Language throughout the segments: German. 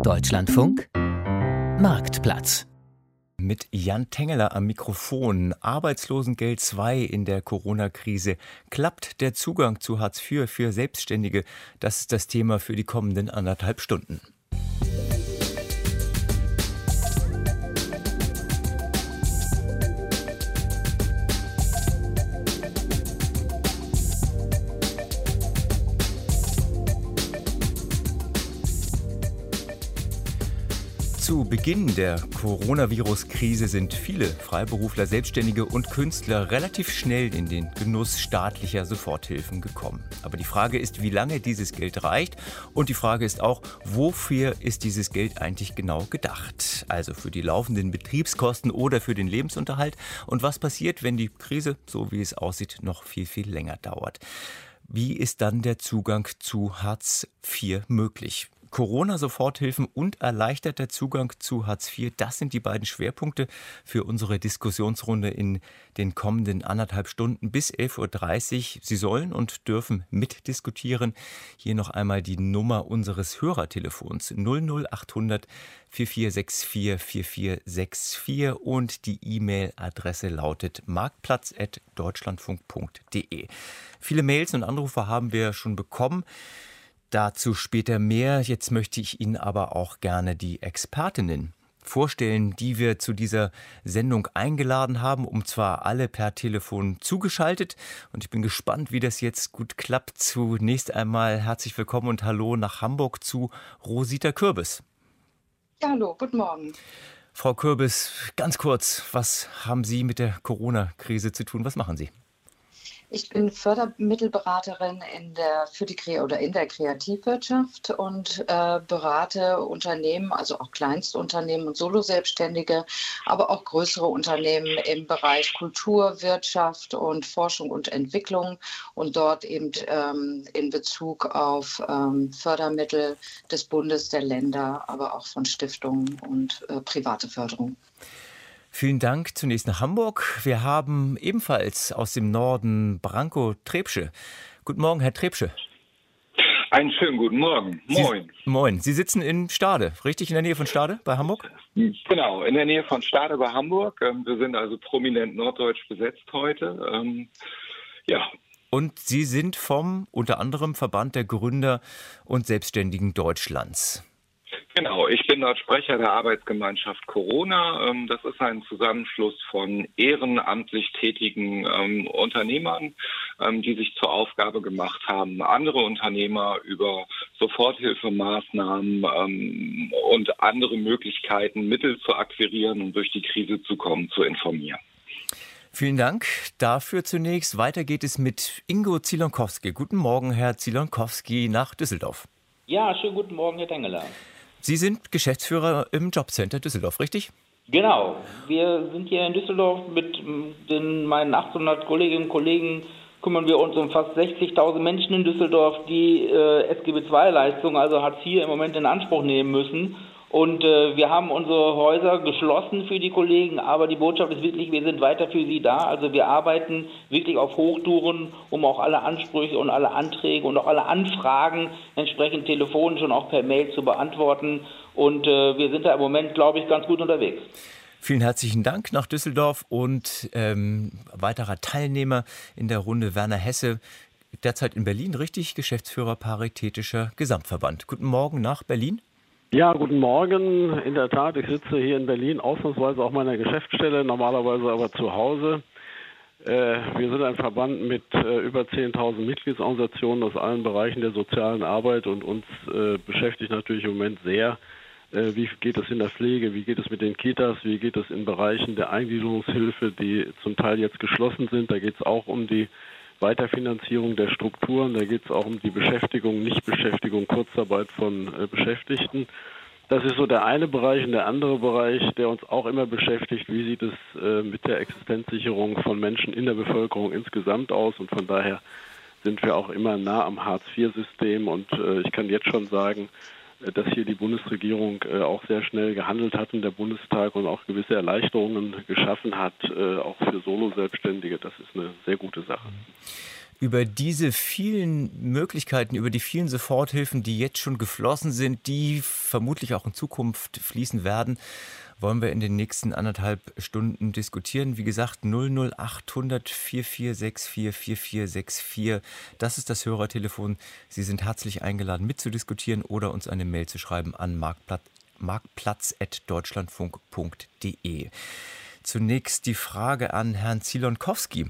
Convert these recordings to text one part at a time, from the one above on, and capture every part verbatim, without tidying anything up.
Deutschlandfunk Marktplatz. Mit Jan Tengeler am Mikrofon. Arbeitslosengeld zwei in der Corona-Krise. Klappt der Zugang zu Hartz vier für Selbstständige? Das ist das Thema für die kommenden anderthalb Stunden. Zu Beginn der Coronavirus-Krise sind viele Freiberufler, Selbstständige und Künstler relativ schnell in den Genuss staatlicher Soforthilfen gekommen. Aber die Frage ist, wie lange dieses Geld reicht, und die Frage ist auch, wofür ist dieses Geld eigentlich genau gedacht? Also für die laufenden Betriebskosten oder für den Lebensunterhalt? Und was passiert, wenn die Krise, so wie es aussieht, noch viel, viel länger dauert? Wie ist dann der Zugang zu Hartz vier möglich? Corona-Soforthilfen und erleichterter Zugang zu Hartz vier, das sind die beiden Schwerpunkte für unsere Diskussionsrunde in den kommenden anderthalb Stunden bis elf Uhr dreißig. Sie sollen und dürfen mitdiskutieren. Hier noch einmal die Nummer unseres Hörertelefons null null achthundert vierundvierzig vierundsechzig vierundvierzig vierundvierzig und die E-Mail-Adresse lautet marktplatz at deutschlandfunk punkt de. Viele Mails und Anrufe haben wir schon bekommen. Dazu später mehr. Jetzt möchte ich Ihnen aber auch gerne die Expertinnen vorstellen, die wir zu dieser Sendung eingeladen haben, und zwar alle per Telefon zugeschaltet. Und ich bin gespannt, wie das jetzt gut klappt. Zunächst einmal herzlich willkommen und hallo nach Hamburg zu Rosita Kürbis. Ja, hallo, guten Morgen. Frau Kürbis, ganz kurz, was haben Sie mit der Corona-Krise zu tun? Was machen Sie? Ich bin Fördermittelberaterin in der, für die, oder in der Kreativwirtschaft und äh, berate Unternehmen, also auch Kleinstunternehmen und Solo-Selbstständige, aber auch größere Unternehmen im Bereich Kultur, Wirtschaft und Forschung und Entwicklung und dort eben ähm, in Bezug auf ähm, Fördermittel des Bundes, der Länder, aber auch von Stiftungen und äh, private Förderung. Vielen Dank. Zunächst nach Hamburg. Wir haben ebenfalls aus dem Norden Branko Trebsche. Guten Morgen, Herr Trebsche. Einen schönen guten Morgen. Moin. Sie, moin. Sie sitzen in Stade, richtig, in der Nähe von Stade bei Hamburg? Genau, in der Nähe von Stade bei Hamburg. Wir sind also prominent norddeutsch besetzt heute. Ja. Und Sie sind vom unter anderem Verband der Gründer und Selbstständigen Deutschlands. Genau, ich bin dort Sprecher der Arbeitsgemeinschaft Corona. Das ist ein Zusammenschluss von ehrenamtlich tätigen ähm, Unternehmern, ähm, die sich zur Aufgabe gemacht haben, andere Unternehmer über Soforthilfemaßnahmen ähm, und andere Möglichkeiten, Mittel zu akquirieren und durch die Krise zu kommen, zu informieren. Vielen Dank dafür zunächst. Weiter geht es mit Ingo Zilonkowski. Guten Morgen, Herr Zilonkowski, nach Düsseldorf. Ja, schönen guten Morgen, Herr Tengeler. Sie sind Geschäftsführer im Jobcenter Düsseldorf, richtig? Genau. Wir sind hier in Düsseldorf mit den, meinen achthundert Kolleginnen und Kollegen, kümmern wir uns um fast sechzigtausend Menschen in Düsseldorf, die äh, S G B zwei Leistungen, also Hartz vier, im Moment in Anspruch nehmen müssen. Und äh, wir haben unsere Häuser geschlossen für die Kollegen, aber die Botschaft ist wirklich, wir sind weiter für sie da. Also wir arbeiten wirklich auf Hochtouren, um auch alle Ansprüche und alle Anträge und auch alle Anfragen entsprechend telefonisch und auch per Mail zu beantworten. Und äh, wir sind da im Moment, glaube ich, ganz gut unterwegs. Vielen herzlichen Dank nach Düsseldorf und ähm, weiterer Teilnehmer in der Runde Werner Hesse, derzeit in Berlin, richtig, Geschäftsführer Paritätischer Gesamtverband. Guten Morgen nach Berlin. Ja, guten Morgen. In der Tat, ich sitze hier in Berlin, ausnahmsweise auf meiner Geschäftsstelle, normalerweise aber zu Hause. Äh, wir sind ein Verband mit äh, über zehntausend Mitgliedsorganisationen aus allen Bereichen der sozialen Arbeit und uns äh, beschäftigt natürlich im Moment sehr, äh, wie geht es in der Pflege, wie geht es mit den Kitas, wie geht es in Bereichen der Eingliederungshilfe, die zum Teil jetzt geschlossen sind. Da geht es auch um die Weiterfinanzierung der Strukturen, da geht es auch um die Beschäftigung, Nichtbeschäftigung, Kurzarbeit von äh, Beschäftigten. Das ist so der eine Bereich. Und der andere Bereich, der uns auch immer beschäftigt, wie sieht es äh, mit der Existenzsicherung von Menschen in der Bevölkerung insgesamt aus. Und von daher sind wir auch immer nah am Hartz vier System. Und äh, ich kann jetzt schon sagen, dass hier die Bundesregierung äh, auch sehr schnell gehandelt hat und der Bundestag und auch gewisse Erleichterungen geschaffen hat, äh, auch für Solo-Selbstständige. Das ist eine sehr gute Sache. Über diese vielen Möglichkeiten, über die vielen Soforthilfen, die jetzt schon geflossen sind, die vermutlich auch in Zukunft fließen werden, wollen wir in den nächsten anderthalb Stunden diskutieren. Wie gesagt, null null acht hundert vier vier sechs vier vier vier sechs vier. Das ist das Hörertelefon. Sie sind herzlich eingeladen, mitzudiskutieren oder uns eine Mail zu schreiben an marktplatz marktplatz at deutschlandfunk punkt de. Zunächst die Frage an Herrn Zilonkowski.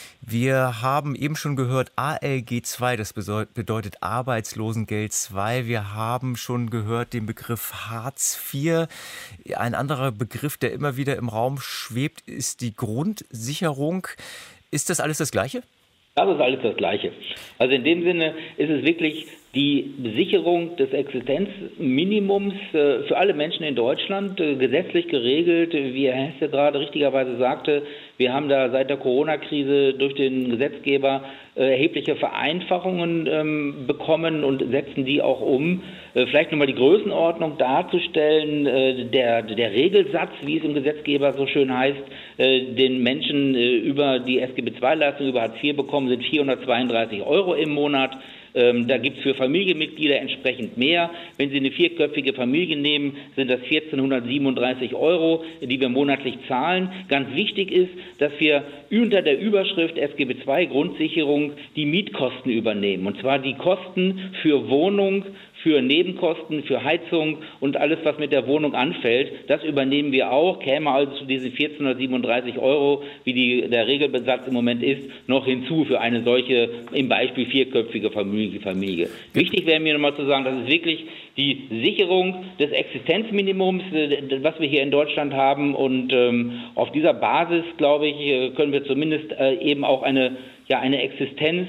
Wir haben eben schon gehört, A L G zwei, das bedeutet Arbeitslosengeld zwei. Wir haben schon gehört den Begriff Hartz vier. Ein anderer Begriff, der immer wieder im Raum schwebt, ist die Grundsicherung. Ist das alles das Gleiche? Das ist alles das Gleiche. Also in dem Sinne ist es wirklich die Sicherung des Existenzminimums äh, für alle Menschen in Deutschland, äh, gesetzlich geregelt, wie Herr Hesse gerade richtigerweise sagte. Wir haben da seit der Corona-Krise durch den Gesetzgeber äh, erhebliche Vereinfachungen ähm, bekommen und setzen die auch um. Äh, vielleicht nochmal die Größenordnung darzustellen. Äh, der, der Regelsatz, wie es im Gesetzgeber so schön heißt, äh, den Menschen äh, über die S G B zwei Leistung, über Hartz vier bekommen, sind vierhundertzweiunddreißig Euro im Monat. Ähm, da gibt es für Familienmitglieder entsprechend mehr. Wenn Sie eine vierköpfige Familie nehmen, sind das vierzehnhundertsiebenunddreißig Euro, die wir monatlich zahlen. Ganz wichtig ist, dass wir unter der Überschrift S G B zwei Grundsicherung die Mietkosten übernehmen. Und zwar die Kosten für Wohnung, für Nebenkosten, für Heizung und alles, was mit der Wohnung anfällt. Das übernehmen wir auch, käme also zu diesen vierzehnhundertsiebenunddreißig Euro, wie die, der Regelbesatz im Moment ist, noch hinzu für eine solche, im Beispiel vierköpfige Familie. Familie. Wichtig wäre mir nochmal zu sagen, das ist wirklich die Sicherung des Existenzminimums, was wir hier in Deutschland haben. Und ähm, auf dieser Basis, glaube ich, können wir zumindest äh, eben auch eine, ja, eine Existenz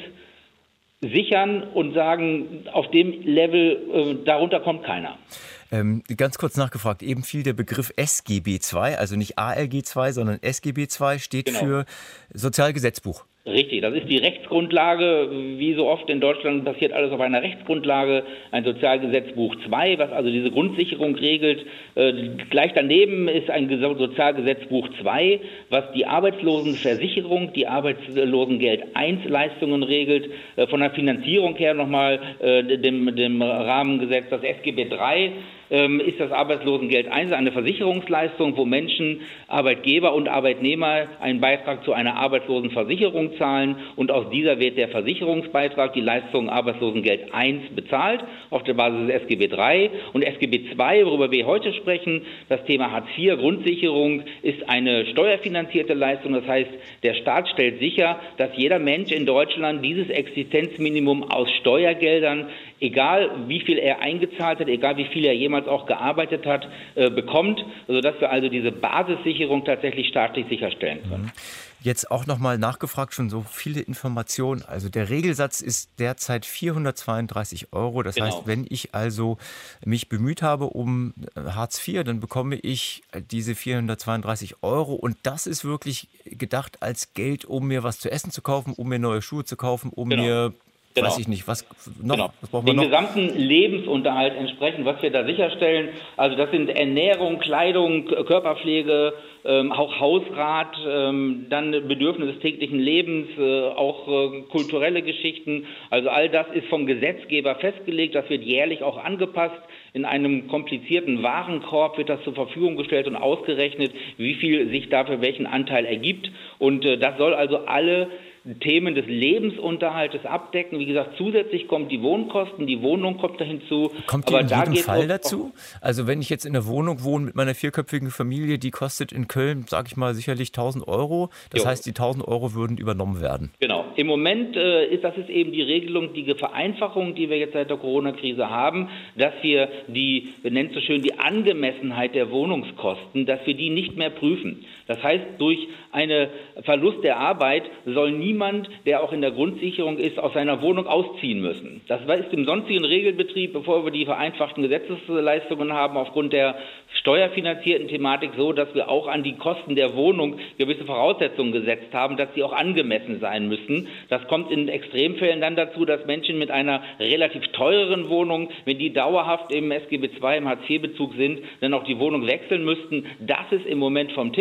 sichern und sagen, auf dem Level, äh, darunter kommt keiner. Ähm, ganz kurz nachgefragt, eben fiel der Begriff S G B zwei, also nicht A L G zwei, sondern S G B zwei steht genau für Sozialgesetzbuch. Richtig, das ist die Rechtsgrundlage, wie so oft in Deutschland passiert alles auf einer Rechtsgrundlage, ein Sozialgesetzbuch zwei, was also diese Grundsicherung regelt. Äh, gleich daneben ist ein Sozialgesetzbuch zwei, was die Arbeitslosenversicherung, die Arbeitslosengeld eins Leistungen regelt. Äh, von der Finanzierung her nochmal äh, dem, dem Rahmengesetz, das S G B drei. Ist das Arbeitslosengeld eins eine Versicherungsleistung, wo Menschen, Arbeitgeber und Arbeitnehmer einen Beitrag zu einer Arbeitslosenversicherung zahlen und aus dieser wird der Versicherungsbeitrag, die Leistung Arbeitslosengeld eins bezahlt auf der Basis des S G B drei und S G B zwei, worüber wir heute sprechen, das Thema Hartz vier Grundsicherung ist eine steuerfinanzierte Leistung, das heißt, der Staat stellt sicher, dass jeder Mensch in Deutschland dieses Existenzminimum aus Steuergeldern, egal wie viel er eingezahlt hat, egal wie viel er jemals auch gearbeitet hat, äh, bekommt, sodass wir also diese Basissicherung tatsächlich staatlich sicherstellen können. Jetzt auch nochmal nachgefragt, schon so viele Informationen. Also der Regelsatz ist derzeit vierhundertzweiunddreißig Euro. Das genau. heißt, wenn ich also mich bemüht habe um Hartz vier, dann bekomme ich diese vierhundertzweiunddreißig Euro. Und das ist wirklich gedacht als Geld, um mir was zu essen zu kaufen, um mir neue Schuhe zu kaufen, um genau. mir... Genau. Weiß ich nicht, was noch? Genau. Was brauchen wir Den noch? gesamten Lebensunterhalt entsprechend, was wir da sicherstellen. Also das sind Ernährung, Kleidung, Körperpflege, ähm, auch Hausrat, ähm, dann Bedürfnisse des täglichen Lebens, äh, auch äh, kulturelle Geschichten. Also all das ist vom Gesetzgeber festgelegt. Das wird jährlich auch angepasst. In einem komplizierten Warenkorb wird das zur Verfügung gestellt und ausgerechnet, wie viel sich dafür welchen Anteil ergibt. Und äh, das soll also alle Themen des Lebensunterhaltes abdecken. Wie gesagt, zusätzlich kommen die Wohnkosten, die Wohnung kommt da hinzu. Kommt die in jedem Fall dazu? Also wenn ich jetzt in der Wohnung wohne mit meiner vierköpfigen Familie, die kostet in Köln, sage ich mal, sicherlich tausend Euro. Das jo. heißt, die tausend Euro würden übernommen werden. Genau. Im Moment äh, ist das ist eben die Regelung, die Vereinfachung, die wir jetzt seit der Corona-Krise haben, dass wir die, wir nennen es so schön, die Angemessenheit der Wohnungskosten, dass wir die nicht mehr prüfen. Das heißt, durch einen Verlust der Arbeit soll niemand, der auch in der Grundsicherung ist, aus seiner Wohnung ausziehen müssen. Das ist im sonstigen Regelbetrieb, bevor wir die vereinfachten Gesetzesleistungen haben, aufgrund der steuerfinanzierten Thematik so, dass wir auch an die Kosten der Wohnung gewisse Voraussetzungen gesetzt haben, dass sie auch angemessen sein müssen. Das kommt in Extremfällen dann dazu, dass Menschen mit einer relativ teureren Wohnung, wenn die dauerhaft im S G B zwei, im Hartz vier Bezug sind, dann auch die Wohnung wechseln müssten. Das ist im Moment vom Tisch.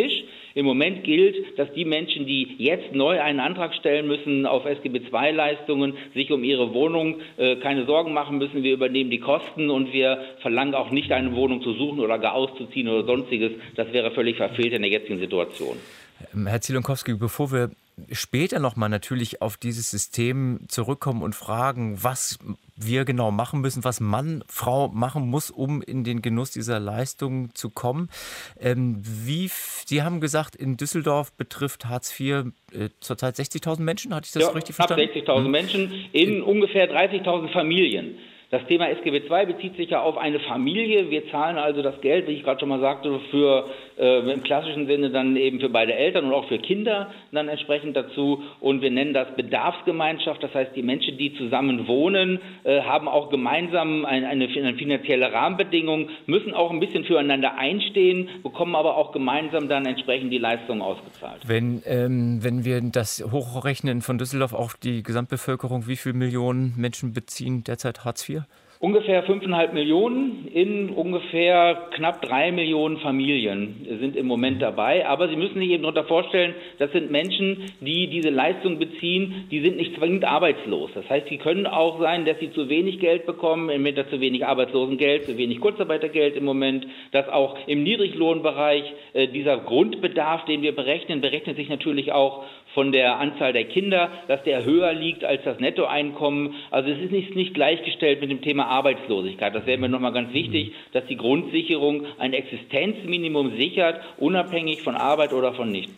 Im Moment gilt, dass die Menschen, die jetzt neu einen Antrag stellen müssen auf S G B zwei Leistungen, sich um ihre Wohnung äh, keine Sorgen machen müssen. Wir übernehmen die Kosten und wir verlangen auch nicht, eine Wohnung zu suchen oder gar auszuziehen oder sonstiges. Das wäre völlig verfehlt in der jetzigen Situation. Herr Zielonkowski, bevor wir später nochmal natürlich auf dieses System zurückkommen und fragen, was wir genau machen müssen, was Mann, Frau machen muss, um in den Genuss dieser Leistung zu kommen. Ähm, wie, Sie haben gesagt, in Düsseldorf betrifft Hartz vier äh, zurzeit sechzigtausend Menschen, hatte ich das ja, richtig verstanden? Ab sechzigtausend hm. Menschen in hm. ungefähr dreißigtausend Familien. Das Thema S G B zwei bezieht sich ja auf eine Familie. Wir zahlen also das Geld, wie ich gerade schon mal sagte, für äh, im klassischen Sinne dann eben für beide Eltern und auch für Kinder dann entsprechend dazu. Und wir nennen das Bedarfsgemeinschaft. Das heißt, die Menschen, die zusammen wohnen, äh, haben auch gemeinsam eine, eine, eine finanzielle Rahmenbedingung, müssen auch ein bisschen füreinander einstehen, bekommen aber auch gemeinsam dann entsprechend die Leistungen ausgezahlt. Wenn, ähm, wenn wir das hochrechnen von Düsseldorf auf die Gesamtbevölkerung, wie viele Millionen Menschen beziehen derzeit Hartz vier? Ungefähr fünfeinhalb Millionen in ungefähr knapp drei Millionen Familien sind im Moment dabei. Aber Sie müssen sich eben darunter vorstellen, das sind Menschen, die diese Leistung beziehen, die sind nicht zwingend arbeitslos. Das heißt, sie können auch sein, dass sie zu wenig Geld bekommen, entweder zu wenig Arbeitslosengeld, zu wenig Kurzarbeitergeld im Moment, dass auch im Niedriglohnbereich äh, dieser Grundbedarf, den wir berechnen, berechnet sich natürlich auch von der Anzahl der Kinder, dass der höher liegt als das Nettoeinkommen. Also es ist nicht, nicht gleichgestellt mit dem Thema Arbeitslosigkeit. Das wäre mir nochmal ganz wichtig, dass die Grundsicherung ein Existenzminimum sichert, unabhängig von Arbeit oder von nicht.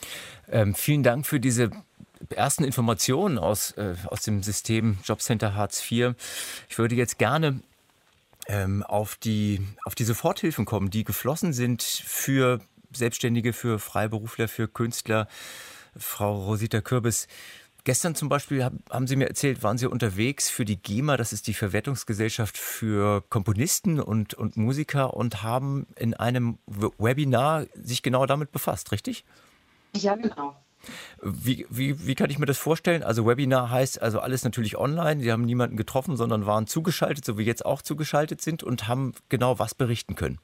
Ähm, vielen Dank für diese ersten Informationen aus, äh, aus dem System Jobcenter Hartz vier. Ich würde jetzt gerne ähm, auf, die, auf die Soforthilfen kommen, die geflossen sind für Selbstständige, für Freiberufler, für Künstler. Frau Rosita Kürbis, gestern zum Beispiel haben Sie mir erzählt, waren Sie unterwegs für die GEMA, das ist die Verwertungsgesellschaft für Komponisten und, und Musiker, und haben in einem Webinar sich genau damit befasst, richtig? Ja, genau. Wie, wie, wie kann ich mir das vorstellen? Also Webinar heißt also alles natürlich online. Sie haben niemanden getroffen, sondern waren zugeschaltet, so wie jetzt auch zugeschaltet sind, und haben genau was berichten können.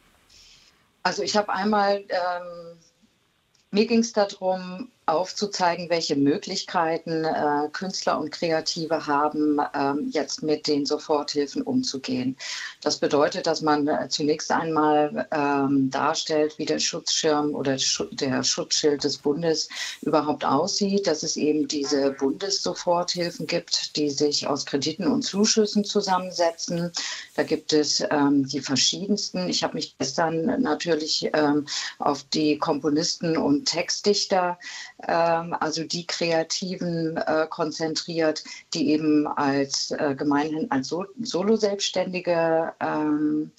Also ich habe einmal... Ähm Mir ging es darum, aufzuzeigen, welche Möglichkeiten äh, Künstler und Kreative haben, ähm, jetzt mit den Soforthilfen umzugehen. Das bedeutet, dass man äh, zunächst einmal ähm, darstellt, wie der Schutzschirm oder Schu der Schutzschild des Bundes überhaupt aussieht, dass es eben diese Bundessoforthilfen gibt, die sich aus Krediten und Zuschüssen zusammensetzen. Da gibt es ähm, die verschiedensten. Ich habe mich gestern natürlich ähm, auf die Komponisten und Textdichter, ähm, also die Kreativen, äh, konzentriert, die eben als äh, gemeinhin als so Solo-Selbstständige ähm,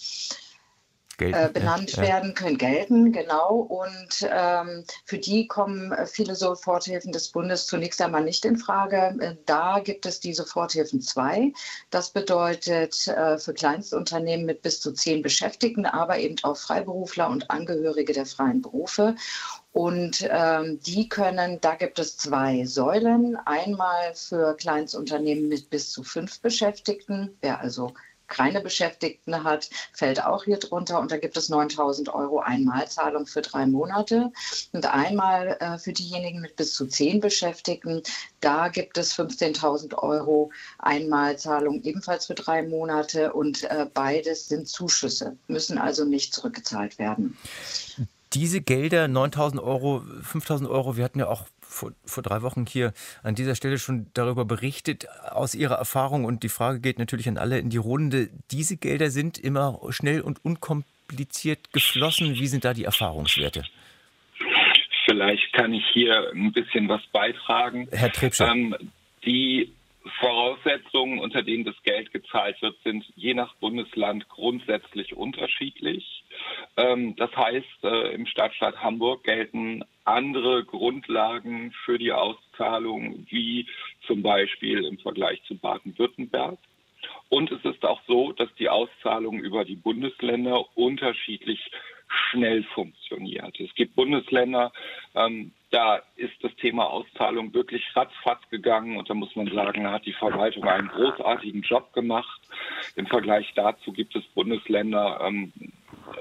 Äh, benannt ja. werden können, gelten, genau. Und ähm, für die kommen viele Soforthilfen des Bundes zunächst einmal nicht in Frage. Da gibt es die Soforthilfen zwei. Das bedeutet äh, für Kleinstunternehmen mit bis zu zehn Beschäftigten, aber eben auch Freiberufler und Angehörige der freien Berufe. Und ähm, die können, da gibt es zwei Säulen. Einmal für Kleinstunternehmen mit bis zu fünf Beschäftigten, wer also keine Beschäftigten hat, fällt auch hier drunter, und da gibt es neuntausend Euro Einmalzahlung für drei Monate. Und einmal äh, für diejenigen mit bis zu zehn Beschäftigten, da gibt es fünfzehntausend Euro Einmalzahlung ebenfalls für drei Monate, und äh, beides sind Zuschüsse, müssen also nicht zurückgezahlt werden. Diese Gelder, neuntausend Euro, fünftausend Euro, wir hatten ja auch vor, vor drei Wochen hier an dieser Stelle schon darüber berichtet, aus Ihrer Erfahrung, und die Frage geht natürlich an alle in die Runde, diese Gelder sind immer schnell und unkompliziert geflossen. Wie sind da die Erfahrungswerte? Vielleicht kann ich hier ein bisschen was beitragen. Herr Trebscher. Ähm, die Voraussetzungen, unter denen das Geld gezahlt wird, sind je nach Bundesland grundsätzlich unterschiedlich. Ähm, das heißt, äh, im Stadtstaat Hamburg gelten andere Grundlagen für die Auszahlung, wie zum Beispiel im Vergleich zu Baden-Württemberg. Und es ist auch so, dass die Auszahlung über die Bundesländer unterschiedlich schnell funktioniert. Es gibt Bundesländer, ähm, da ist das Thema Auszahlung wirklich ratzfatz gegangen, und da muss man sagen, da hat die Verwaltung einen großartigen Job gemacht. Im Vergleich dazu gibt es Bundesländer, ähm,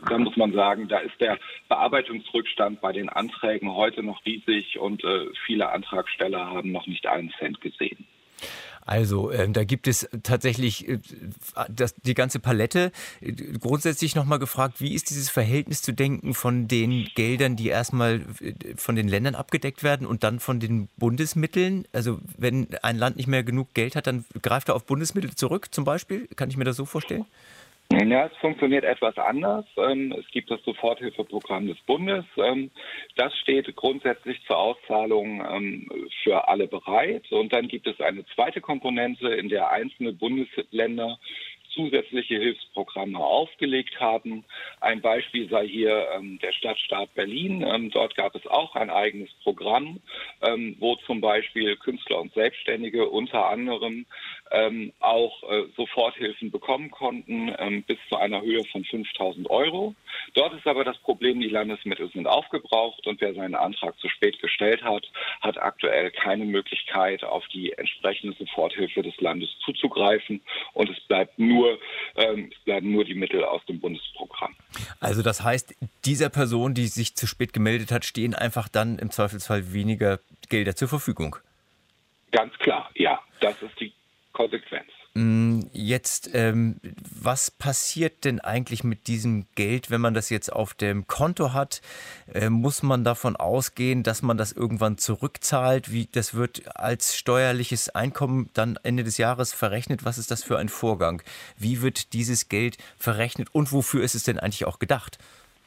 da muss man sagen, da ist der Bearbeitungsrückstand bei den Anträgen heute noch riesig und äh, viele Antragsteller haben noch nicht einen Cent gesehen. Also äh, da gibt es tatsächlich äh, das, die ganze Palette. Äh, grundsätzlich nochmal gefragt, wie ist dieses Verhältnis zu denken von den Geldern, die erstmal äh, von den Ländern abgedeckt werden und dann von den Bundesmitteln? Also wenn ein Land nicht mehr genug Geld hat, dann greift er auf Bundesmittel zurück zum Beispiel? Kann ich mir das so vorstellen? Ja, es funktioniert etwas anders. Es gibt das Soforthilfeprogramm des Bundes. Das steht grundsätzlich zur Auszahlung für alle bereit. Und dann gibt es eine zweite Komponente, in der einzelne Bundesländer zusätzliche Hilfsprogramme aufgelegt haben. Ein Beispiel sei hier ähm, der Stadtstaat Berlin. Ähm, dort gab es auch ein eigenes Programm, ähm, wo zum Beispiel Künstler und Selbstständige unter anderem ähm, auch äh, Soforthilfen bekommen konnten, ähm, bis zu einer Höhe von fünftausend Euro. Dort ist aber das Problem, die Landesmittel sind aufgebraucht und wer seinen Antrag zu spät gestellt hat, hat aktuell keine Möglichkeit, auf die entsprechende Soforthilfe des Landes zuzugreifen und es bleibt nur Ähm, es bleiben nur die Mittel aus dem Bundesprogramm. Also das heißt, dieser Person, die sich zu spät gemeldet hat, stehen einfach dann im Zweifelsfall weniger Gelder zur Verfügung? Ganz klar, ja. Das ist die Konsequenz. Jetzt, ähm, was passiert denn eigentlich mit diesem Geld, wenn man das jetzt auf dem Konto hat? Äh, muss man davon ausgehen, dass man das irgendwann zurückzahlt? Wie, das wird als steuerliches Einkommen dann Ende des Jahres verrechnet. Was ist das für ein Vorgang? Wie wird dieses Geld verrechnet und wofür ist es denn eigentlich auch gedacht?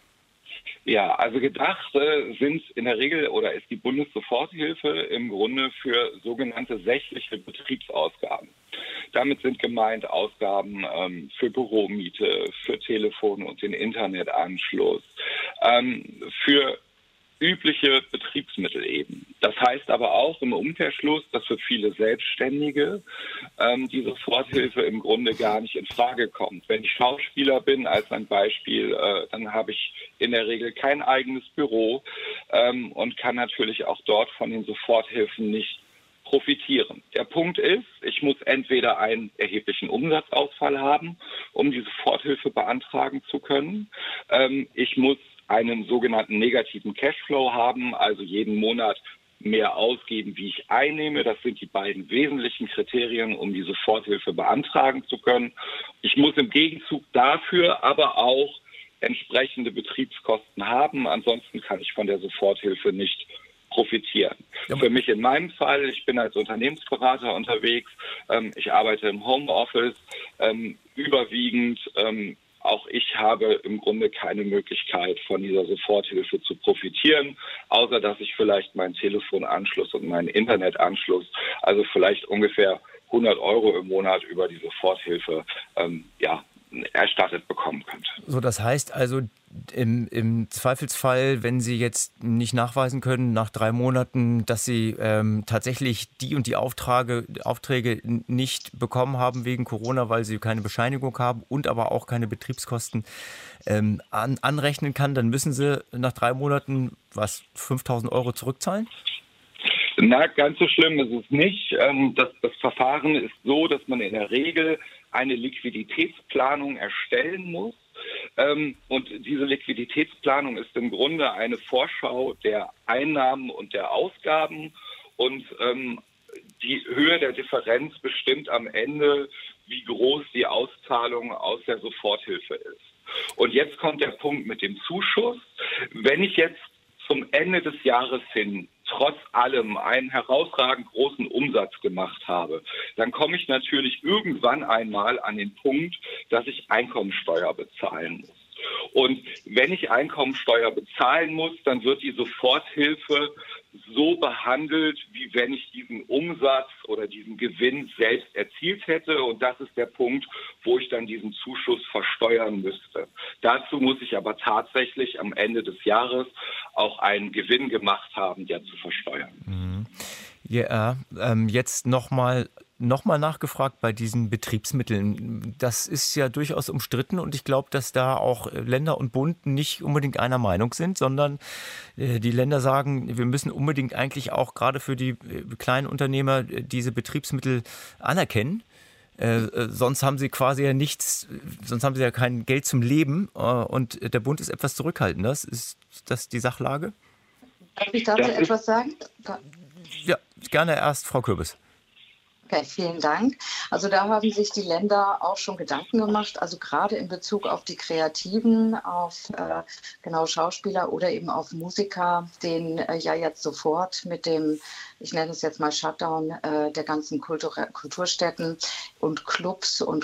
Ja, also gedacht äh, sind in der Regel oder ist die Bundessoforthilfe im Grunde für sogenannte sächliche Betriebsausgaben. Damit sind gemeint Ausgaben ähm, für Büromiete, für Telefon und den Internetanschluss, ähm, für übliche Betriebsmittel eben. Das heißt aber auch im Umkehrschluss, dass für viele Selbstständige ähm, die Soforthilfe im Grunde gar nicht in Frage kommt. Wenn ich Schauspieler bin, als ein Beispiel, äh, dann habe ich in der Regel kein eigenes Büro ähm, und kann natürlich auch dort von den Soforthilfen nicht profitieren. Der Punkt ist, ich muss entweder einen erheblichen Umsatzausfall haben, um die Soforthilfe beantragen zu können. Ähm, ich muss einen sogenannten negativen Cashflow haben, also jeden Monat mehr ausgeben, wie ich einnehme. Das sind die beiden wesentlichen Kriterien, um die Soforthilfe beantragen zu können. Ich muss im Gegenzug dafür aber auch entsprechende Betriebskosten haben. Ansonsten kann ich von der Soforthilfe nicht profitieren. Ja. Für mich in meinem Fall, ich bin als Unternehmensberater unterwegs, ähm, ich arbeite im Homeoffice, ähm, überwiegend ähm, auch ich habe im Grunde keine Möglichkeit, von dieser Soforthilfe zu profitieren, außer dass ich vielleicht meinen Telefonanschluss und meinen Internetanschluss, also vielleicht ungefähr hundert Euro im Monat über die Soforthilfe, ähm, ja, erstattet bekommen könnte. So, das heißt also im, im Zweifelsfall, wenn Sie jetzt nicht nachweisen können nach drei Monaten, dass Sie ähm, tatsächlich die und die Aufträge, Aufträge nicht bekommen haben wegen Corona, weil Sie keine Bescheinigung haben und aber auch keine Betriebskosten ähm, an, anrechnen kann, dann müssen Sie nach drei Monaten was fünftausend Euro zurückzahlen? Na, ganz so schlimm ist es nicht. Das, das Verfahren ist so, dass man in der Regel eine Liquiditätsplanung erstellen muss. Und diese Liquiditätsplanung ist im Grunde eine Vorschau der Einnahmen und der Ausgaben. Und die Höhe der Differenz bestimmt am Ende, wie groß die Auszahlung aus der Soforthilfe ist. Und jetzt kommt der Punkt mit dem Zuschuss. Wenn ich jetzt zum Ende des Jahres hin trotz allem einen herausragend großen Umsatz gemacht habe, dann komme ich natürlich irgendwann einmal an den Punkt, dass ich Einkommensteuer bezahlen muss. Und wenn ich Einkommensteuer bezahlen muss, dann wird die Soforthilfe so behandelt, wie wenn ich diesen Umsatz oder diesen Gewinn selbst erzielt hätte. Und das ist der Punkt, wo ich dann diesen Zuschuss versteuern müsste. Dazu muss ich aber tatsächlich am Ende des Jahres auch einen Gewinn gemacht haben, der zu versteuern ist. Mhm. Ja, ähm, jetzt nochmal noch mal nachgefragt bei diesen Betriebsmitteln. Das ist ja durchaus umstritten und ich glaube, dass da auch Länder und Bund nicht unbedingt einer Meinung sind, sondern äh, die Länder sagen, wir müssen unbedingt eigentlich auch gerade für die äh, kleinen Unternehmer diese Betriebsmittel anerkennen. Äh, sonst haben sie quasi ja nichts, sonst haben sie ja kein Geld zum Leben äh, und der Bund ist etwas zurückhaltender. Das ist das die Sachlage? Darf ich dazu etwas sagen? Ja, gerne erst Frau Kürbis. Okay, vielen Dank. Also da haben sich die Länder auch schon Gedanken gemacht, also gerade in Bezug auf die Kreativen, auf äh, genau Schauspieler oder eben auf Musiker, denen äh, ja jetzt sofort mit dem, ich nenne es jetzt mal Shutdown äh, der ganzen Kultur Kulturstätten und Clubs und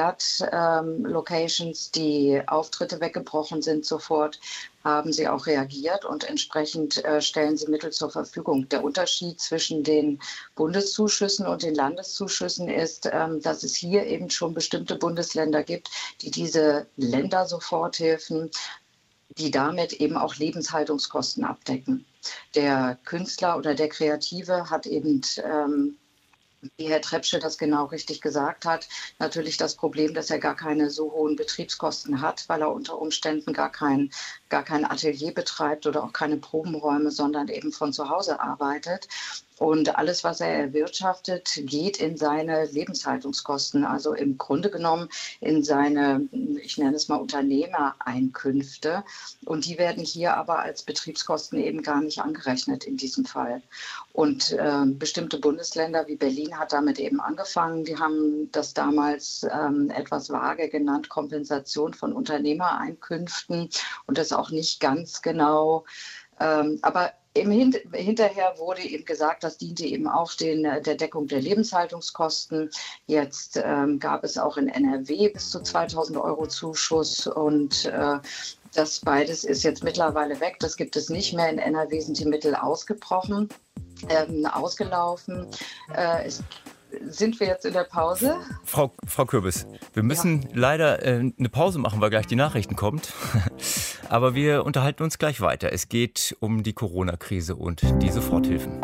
Konzertlocations, ähm, die Auftritte weggebrochen sind sofort, haben sie auch reagiert und entsprechend äh, stellen sie Mittel zur Verfügung. Der Unterschied zwischen den Bundeszuschüssen und den Landeszuschüssen ist, ähm, dass es hier eben schon bestimmte Bundesländer gibt, die diese Ländersoforthilfen, die damit eben auch Lebenshaltungskosten abdecken. Der Künstler oder der Kreative hat eben, ähm, wie Herr Trepsche das genau richtig gesagt hat, natürlich das Problem, dass er gar keine so hohen Betriebskosten hat, weil er unter Umständen gar kein, gar kein Atelier betreibt oder auch keine Probenräume, sondern eben von zu Hause arbeitet. Und alles, was er erwirtschaftet, geht in seine Lebenshaltungskosten, also im Grunde genommen in seine, ich nenne es mal Unternehmereinkünfte. Und die werden hier aber als Betriebskosten eben gar nicht angerechnet in diesem Fall. Und äh, bestimmte Bundesländer wie Berlin hat damit eben angefangen. Die haben das damals ähm, etwas vage genannt, Kompensation von Unternehmereinkünften und das auch nicht ganz genau. Ähm, aber Im Hin hinterher wurde eben gesagt, das diente eben auch den, der Deckung der Lebenshaltungskosten. Jetzt ähm, gab es auch in N R W bis zu zweitausend Euro Zuschuss und äh, das beides ist jetzt mittlerweile weg. Das gibt es nicht mehr. In N R W sind die Mittel ausgebrochen, ähm, ausgelaufen. Äh, es Sind wir jetzt in der Pause? Frau, Frau Kürbis, wir müssen ja. leider äh, eine Pause machen, weil gleich die Nachrichten kommt. Aber wir unterhalten uns gleich weiter. Es geht um die Corona-Krise und die Soforthilfen.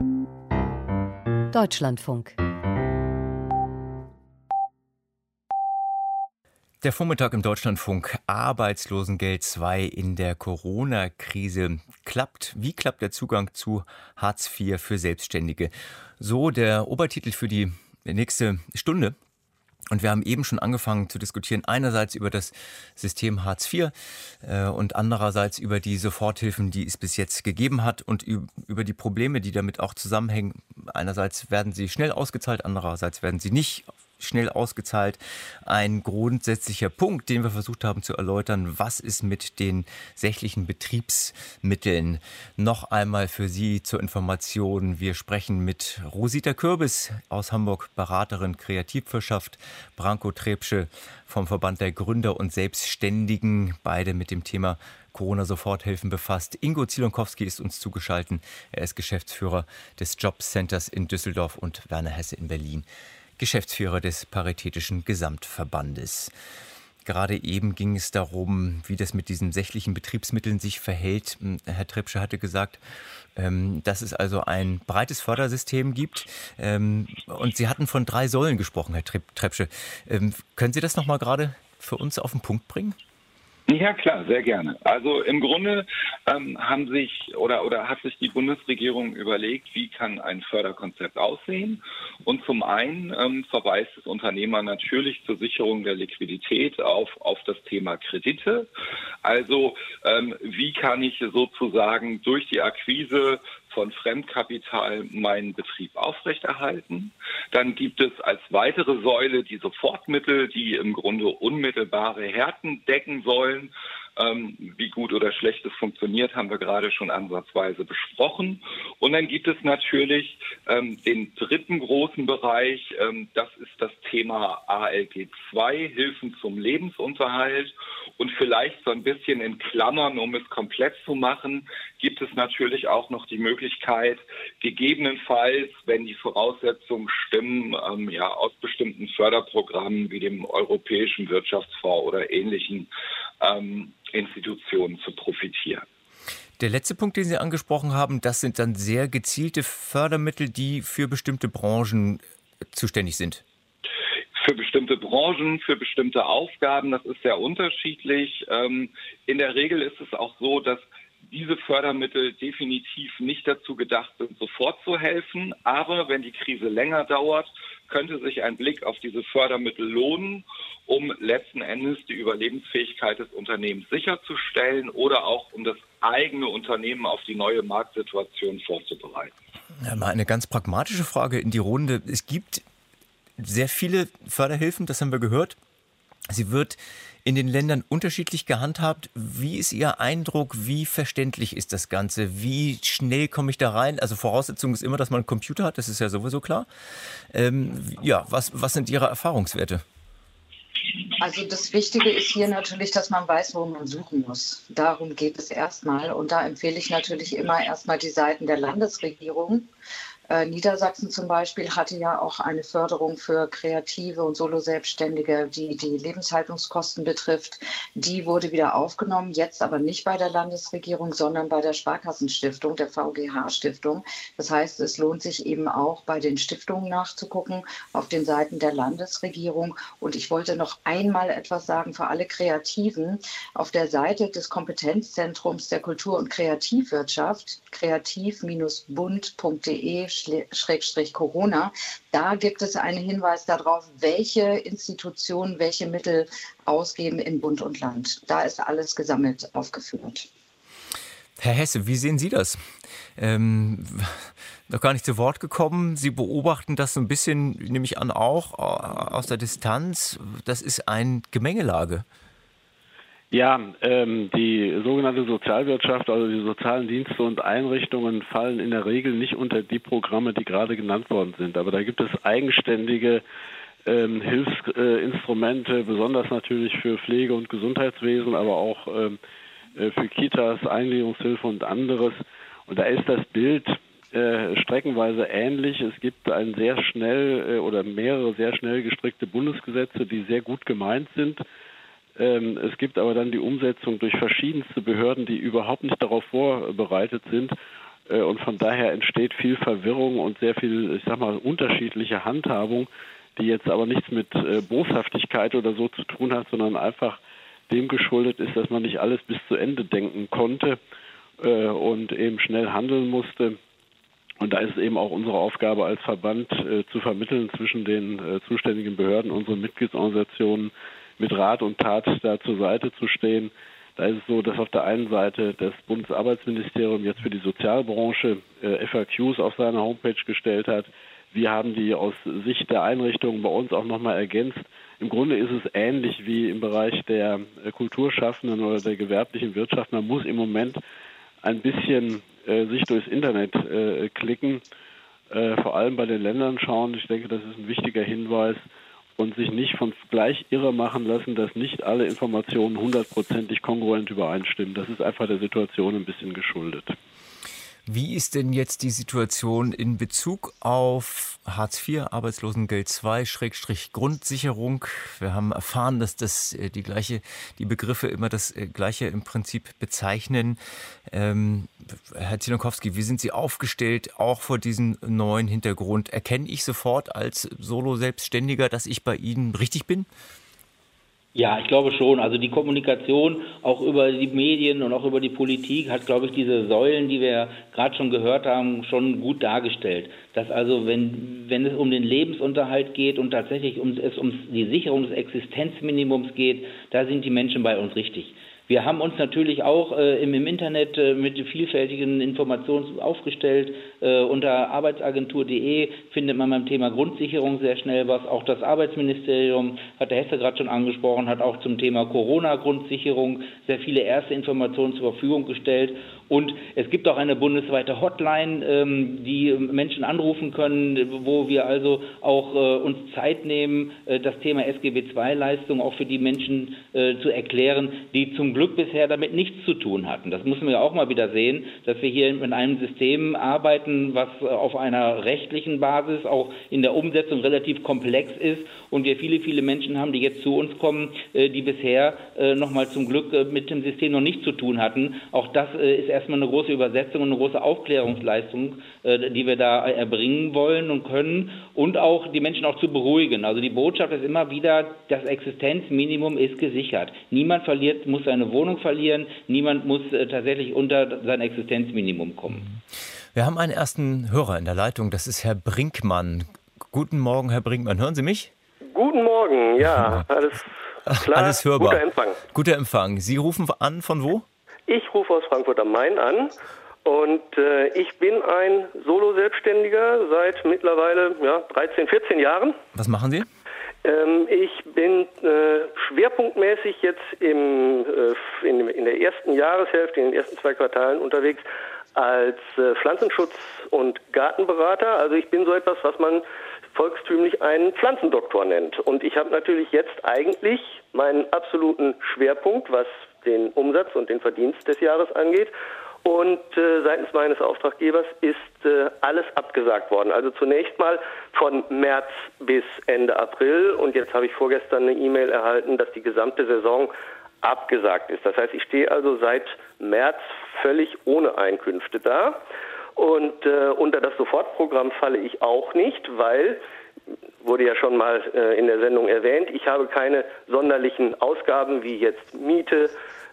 Deutschlandfunk. Der Vormittag im Deutschlandfunk, Arbeitslosengeld zwei in der Corona-Krise. Klappt, wie klappt der Zugang zu Hartz vier für Selbstständige? So der Obertitel für die nächste Stunde. Und wir haben eben schon angefangen zu diskutieren, einerseits über das System Hartz vier äh, und andererseits über die Soforthilfen, die es bis jetzt gegeben hat und über die Probleme, die damit auch zusammenhängen. Einerseits werden sie schnell ausgezahlt, andererseits werden sie nicht schnell ausgezahlt. Ein grundsätzlicher Punkt, den wir versucht haben zu erläutern, was ist mit den sächlichen Betriebsmitteln? Noch einmal für Sie zur Information. Wir sprechen mit Rosita Kürbis aus Hamburg, Beraterin Kreativwirtschaft, Branko Trepsche vom Verband der Gründer und Selbstständigen, beide mit dem Thema Corona-Soforthilfen befasst. Ingo Zilonkowski ist uns zugeschaltet. Er ist Geschäftsführer des Jobcenters in Düsseldorf und Werner Hesse in Berlin, Geschäftsführer des Paritätischen Gesamtverbandes. Gerade eben ging es darum, wie das mit diesen sächlichen Betriebsmitteln sich verhält. Herr Trepsche hatte gesagt, dass es also ein breites Fördersystem gibt. Und Sie hatten von drei Säulen gesprochen, Herr Trepsche. Können Sie das noch mal gerade für uns auf den Punkt bringen? Ja, klar, sehr gerne. Also im Grunde ähm, haben sich oder oder hat sich die Bundesregierung überlegt, wie kann ein Förderkonzept aussehen. Und zum einen ähm, verweist das Unternehmer natürlich zur Sicherung der Liquidität auf auf das Thema Kredite. Also ähm, wie kann ich sozusagen durch die Akquise von Fremdkapital meinen Betrieb aufrechterhalten. Dann gibt es als weitere Säule die Sofortmittel, die im Grunde unmittelbare Härten decken sollen. Ähm, wie gut oder schlecht es funktioniert, haben wir gerade schon ansatzweise besprochen. Und dann gibt es natürlich ähm, den dritten großen Bereich, ähm, das ist das Thema A L G zwei, Hilfen zum Lebensunterhalt. Und vielleicht so ein bisschen in Klammern, um es komplett zu machen, gibt es natürlich auch noch die Möglichkeit, gegebenenfalls, wenn die Voraussetzungen stimmen, ähm, ja, aus bestimmten Förderprogrammen wie dem Europäischen Wirtschaftsfonds oder ähnlichen ähm, Institutionen zu profitieren. Der letzte Punkt, den Sie angesprochen haben, das sind dann sehr gezielte Fördermittel, die für bestimmte Branchen zuständig sind. Für bestimmte Branchen, für bestimmte Aufgaben, das ist sehr unterschiedlich. In der Regel ist es auch so, dass diese Fördermittel definitiv nicht dazu gedacht sind, sofort zu helfen. Aber wenn die Krise länger dauert, könnte sich ein Blick auf diese Fördermittel lohnen, um letzten Endes die Überlebensfähigkeit des Unternehmens sicherzustellen oder auch um das eigene Unternehmen auf die neue Marktsituation vorzubereiten. Ja, mal eine ganz pragmatische Frage in die Runde. Es gibt sehr viele Förderhilfen, das haben wir gehört. Sie wird in den Ländern unterschiedlich gehandhabt. Wie ist Ihr Eindruck? Wie verständlich ist das Ganze? Wie schnell komme ich da rein? Also Voraussetzung ist immer, dass man einen Computer hat, das ist ja sowieso klar. Ähm, ja, was, was sind Ihre Erfahrungswerte? Also das Wichtige ist hier natürlich, dass man weiß, wo man suchen muss. Darum geht es erstmal. Und da empfehle ich natürlich immer erstmal die Seiten der Landesregierung. Äh, Niedersachsen zum Beispiel hatte ja auch eine Förderung für Kreative und Solo-Selbstständige, die die Lebenshaltungskosten betrifft. Die wurde wieder aufgenommen, jetzt aber nicht bei der Landesregierung, sondern bei der Sparkassenstiftung, der V G H-Stiftung. Das heißt, es lohnt sich eben auch bei den Stiftungen nachzugucken, auf den Seiten der Landesregierung. Und ich wollte noch einmal etwas sagen für alle Kreativen. Auf der Seite des Kompetenzzentrums der Kultur- und Kreativwirtschaft, kreativ Bindestrich bund Punkt de Schrägstrich Corona. Da gibt es einen Hinweis darauf, welche Institutionen welche Mittel ausgeben in Bund und Land. Da ist alles gesammelt aufgeführt. Herr Hesse, wie sehen Sie das? Ähm, noch gar nicht zu Wort gekommen. Sie beobachten das so ein bisschen, nehme ich an, auch aus der Distanz. Das ist eine Gemengelage. Ja, ähm, die sogenannte Sozialwirtschaft, also die sozialen Dienste und Einrichtungen fallen in der Regel nicht unter die Programme, die gerade genannt worden sind. Aber da gibt es eigenständige ähm, Hilfsinstrumente, äh, besonders natürlich für Pflege- und Gesundheitswesen, aber auch ähm, äh, für Kitas, Eingliederungshilfe und anderes. Und da ist das Bild äh, streckenweise ähnlich. Es gibt ein sehr schnell äh, oder mehrere sehr schnell gestrickte Bundesgesetze, die sehr gut gemeint sind. Es gibt aber dann die Umsetzung durch verschiedenste Behörden, die überhaupt nicht darauf vorbereitet sind. Und von daher entsteht viel Verwirrung und sehr viel, ich sag mal, unterschiedliche Handhabung, die jetzt aber nichts mit Boshaftigkeit oder so zu tun hat, sondern einfach dem geschuldet ist, dass man nicht alles bis zu Ende denken konnte und eben schnell handeln musste. Und da ist es eben auch unsere Aufgabe als Verband zu vermitteln zwischen den zuständigen Behörden, unseren Mitgliedsorganisationen, mit Rat und Tat da zur Seite zu stehen. Da ist es so, dass auf der einen Seite das Bundesarbeitsministerium jetzt für die Sozialbranche äh, F A Qs auf seine Homepage gestellt hat. Wir haben die aus Sicht der Einrichtungen bei uns auch nochmal ergänzt. Im Grunde ist es ähnlich wie im Bereich der äh, Kulturschaffenden oder der gewerblichen Wirtschaft. Man muss im Moment ein bisschen äh, sich durchs Internet äh, klicken, äh, vor allem bei den Ländern schauen. Ich denke, das ist ein wichtiger Hinweis. Und sich nicht von gleich irre machen lassen, dass nicht alle Informationen hundertprozentig kongruent übereinstimmen. Das ist einfach der Situation ein bisschen geschuldet. Wie ist denn jetzt die Situation in Bezug auf Hartz vier, Arbeitslosengeld zwei, Schrägstrich Grundsicherung? Wir haben erfahren, dass das die gleiche, die Begriffe immer das Gleiche im Prinzip bezeichnen. Ähm, Herr Zielonowski, wie sind Sie aufgestellt, auch vor diesem neuen Hintergrund? Erkenne ich sofort als Solo-Selbstständiger, dass ich bei Ihnen richtig bin? Ja, ich glaube schon. Also die Kommunikation auch über die Medien und auch über die Politik hat, glaube ich, diese Säulen, die wir gerade schon gehört haben, schon gut dargestellt. Dass also, wenn, wenn es um den Lebensunterhalt geht und tatsächlich um es um die Sicherung des Existenzminimums geht, da sind die Menschen bei uns richtig. Wir haben uns natürlich auch äh, im, im Internet äh, mit vielfältigen Informationen aufgestellt. Äh, unter arbeitsagentur punkt de findet man beim Thema Grundsicherung sehr schnell was. Auch das Arbeitsministerium, hat der Hesse gerade schon angesprochen, hat auch zum Thema Corona-Grundsicherung sehr viele erste Informationen zur Verfügung gestellt. Und es gibt auch eine bundesweite Hotline, ähm, die Menschen anrufen können, wo wir also auch äh, uns Zeit nehmen, äh, das Thema S G B zwei Leistung auch für die Menschen äh, zu erklären, die zum Glück bisher damit nichts zu tun hatten. Das müssen wir auch mal wieder sehen, dass wir hier mit einem System arbeiten, was äh, auf einer rechtlichen Basis auch in der Umsetzung relativ komplex ist und wir viele, viele Menschen haben, die jetzt zu uns kommen, äh, die bisher äh, nochmal zum Glück äh, mit dem System noch nichts zu tun hatten. Auch das äh, ist erstmal eine große Übersetzung und eine große Aufklärungsleistung, äh, die wir da erbringen wollen und können und auch die Menschen auch zu beruhigen. Also die Botschaft ist immer wieder, das Existenzminimum ist gesichert. Niemand verliert, muss seine seine Wohnung verlieren. Niemand muss äh, tatsächlich unter sein Existenzminimum kommen. Wir haben einen ersten Hörer in der Leitung, das ist Herr Brinkmann. Guten Morgen, Herr Brinkmann. Hören Sie mich? Guten Morgen, ja, alles klar, alles hörbar. Guter Empfang. Guter Empfang. Sie rufen an von wo? Ich rufe aus Frankfurt am Main an und äh, ich bin ein Solo-Selbstständiger seit mittlerweile ja, dreizehn, vierzehn Jahren. Was machen Sie? Ähm, ich bin äh, schwerpunktmäßig jetzt im, äh, in, in der ersten Jahreshälfte, in den ersten zwei Quartalen unterwegs als äh, Pflanzenschutz- und Gartenberater. Also ich bin so etwas, was man volkstümlich einen Pflanzendoktor nennt. Und ich habe natürlich jetzt eigentlich meinen absoluten Schwerpunkt, was den Umsatz und den Verdienst des Jahres angeht. Und äh, seitens meines Auftraggebers ist äh, alles abgesagt worden. Also zunächst mal von März bis Ende April. Und jetzt habe ich vorgestern eine E-Mail erhalten, dass die gesamte Saison abgesagt ist. Das heißt, ich stehe also seit März völlig ohne Einkünfte da. Und äh, unter das Sofortprogramm falle ich auch nicht, weil, wurde ja schon mal äh, in der Sendung erwähnt, ich habe keine sonderlichen Ausgaben wie jetzt Miete,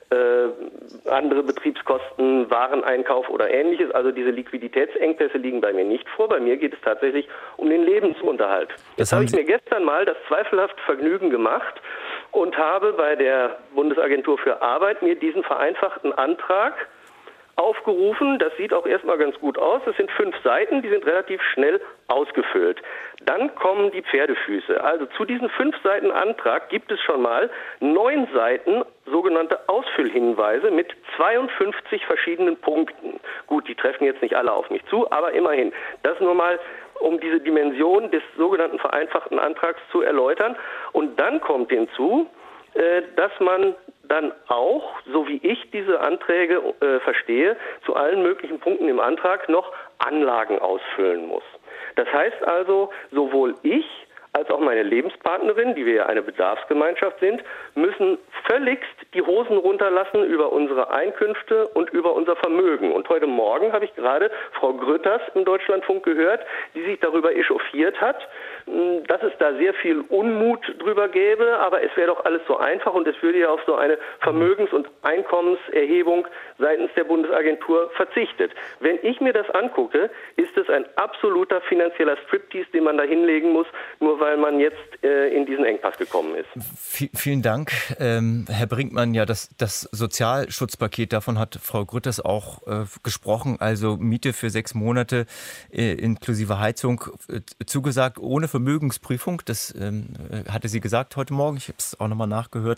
äh, andere Betriebskosten, Wareneinkauf oder ähnliches. Also diese Liquiditätsengpässe liegen bei mir nicht vor. Bei mir geht es tatsächlich um den Lebensunterhalt. Jetzt habe ich mir gestern mal das zweifelhafte Vergnügen gemacht und habe bei der Bundesagentur für Arbeit mir diesen vereinfachten Antrag aufgerufen. Das sieht auch erstmal ganz gut aus. Das sind fünf Seiten, die sind relativ schnell ausgefüllt. Dann kommen die Pferdefüße. Also zu diesen fünf Seiten Antrag gibt es schon mal neun Seiten sogenannte Ausfüllhinweise mit zweiundfünfzig verschiedenen Punkten. Gut, die treffen jetzt nicht alle auf mich zu, aber immerhin. Das nur mal, um diese Dimension des sogenannten vereinfachten Antrags zu erläutern. Und dann kommt hinzu, dass man dann auch, so wie ich diese Anträge äh, verstehe, zu allen möglichen Punkten im Antrag noch Anlagen ausfüllen muss. Das heißt also, sowohl ich als auch meine Lebenspartnerin, die wir ja eine Bedarfsgemeinschaft sind, müssen völligst die Hosen runterlassen über unsere Einkünfte und über unser Vermögen. Und heute Morgen habe ich gerade Frau Grütters im Deutschlandfunk gehört, die sich darüber echauffiert hat, dass es da sehr viel Unmut drüber gäbe, aber es wäre doch alles so einfach und es würde ja auf so eine Vermögens- und Einkommenserhebung seitens der Bundesagentur verzichtet. Wenn ich mir das angucke, ist es ein absoluter finanzieller Striptease, den man da hinlegen muss, nur weil man jetzt äh, in diesen Engpass gekommen ist. V- vielen Dank, ähm, Herr Brinkmann. Ja, das, das Sozialschutzpaket, davon hat Frau Grütters auch äh, gesprochen. Also Miete für sechs Monate äh, inklusive Heizung äh, zugesagt, ohne Vermögensprüfung. Das ähm, hatte sie gesagt heute Morgen. Ich habe es auch nochmal nachgehört.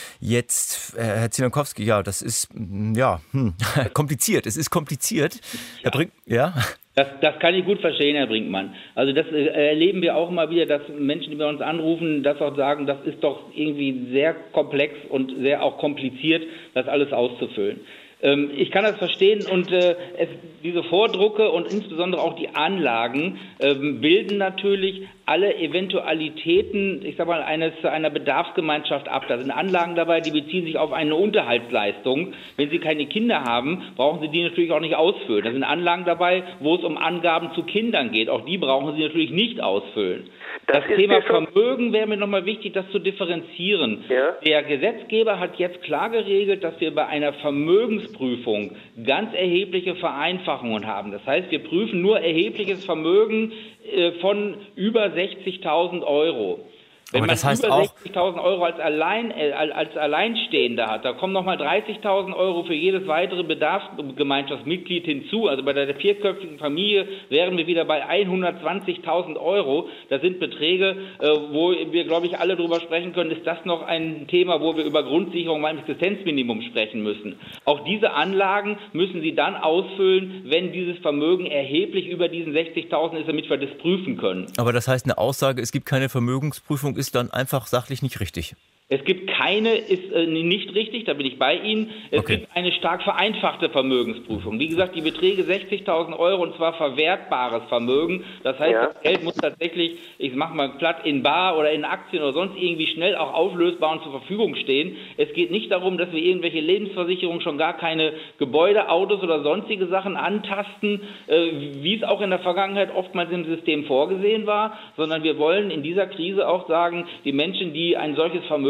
Jetzt, äh, Herr Zielankowski, ja, das ist ja hm, kompliziert. Es ist kompliziert. Ja. Herr Brink, ja. Das, das kann ich gut verstehen, Herr Brinkmann. Also das äh, erleben wir auch immer wieder, dass Menschen, die bei uns anrufen, das auch sagen, das ist doch irgendwie sehr komplex und sehr auch kompliziert, das alles auszufüllen. Ähm, ich kann das verstehen und äh, es, diese Vordrucke und insbesondere auch die Anlagen ähm, bilden natürlich alle Eventualitäten, ich sag mal, eines einer Bedarfsgemeinschaft ab. Da sind Anlagen dabei, die beziehen sich auf eine Unterhaltsleistung. Wenn Sie keine Kinder haben, brauchen Sie die natürlich auch nicht ausfüllen. Da sind Anlagen dabei, wo es um Angaben zu Kindern geht. Auch die brauchen Sie natürlich nicht ausfüllen. Das, das Thema Vermögen wäre mir nochmal wichtig, das zu differenzieren. Ja. Der Gesetzgeber hat jetzt klar geregelt, dass wir bei einer Vermögensprüfung ganz erhebliche Vereinfachungen haben. Das heißt, wir prüfen nur erhebliches Vermögen äh, von über sechzigtausend Euro. Wenn man über sechzigtausend Euro als, allein, äh, als Alleinstehender hat, da kommen nochmal dreißigtausend Euro für jedes weitere Bedarfsgemeinschaftsmitglied hinzu. Also bei der vierköpfigen Familie wären wir wieder bei hundertzwanzigtausend Euro. Das sind Beträge, äh, wo wir, glaube ich, alle drüber sprechen können. Ist das noch ein Thema, wo wir über Grundsicherung beim Existenzminimum sprechen müssen? Auch diese Anlagen müssen Sie dann ausfüllen, wenn dieses Vermögen erheblich über diesen sechzigtausend ist, damit wir das prüfen können. Aber das heißt, eine Aussage, es gibt keine Vermögensprüfung, ist dann einfach sachlich nicht richtig. Es gibt keine, ist äh, nicht richtig, da bin ich bei Ihnen. Es okay. gibt eine stark vereinfachte Vermögensprüfung. Wie gesagt, die Beträge sechzigtausend Euro und zwar verwertbares Vermögen. Das heißt, ja. das Geld muss tatsächlich, ich mache mal platt, in Bar oder in Aktien oder sonst irgendwie schnell auch auflösbar und zur Verfügung stehen. Es geht nicht darum, dass wir irgendwelche Lebensversicherungen, schon gar keine Gebäude, Autos oder sonstige Sachen antasten, äh, wie es auch in der Vergangenheit oftmals im System vorgesehen war, sondern wir wollen in dieser Krise auch sagen, die Menschen, die ein solches Vermögen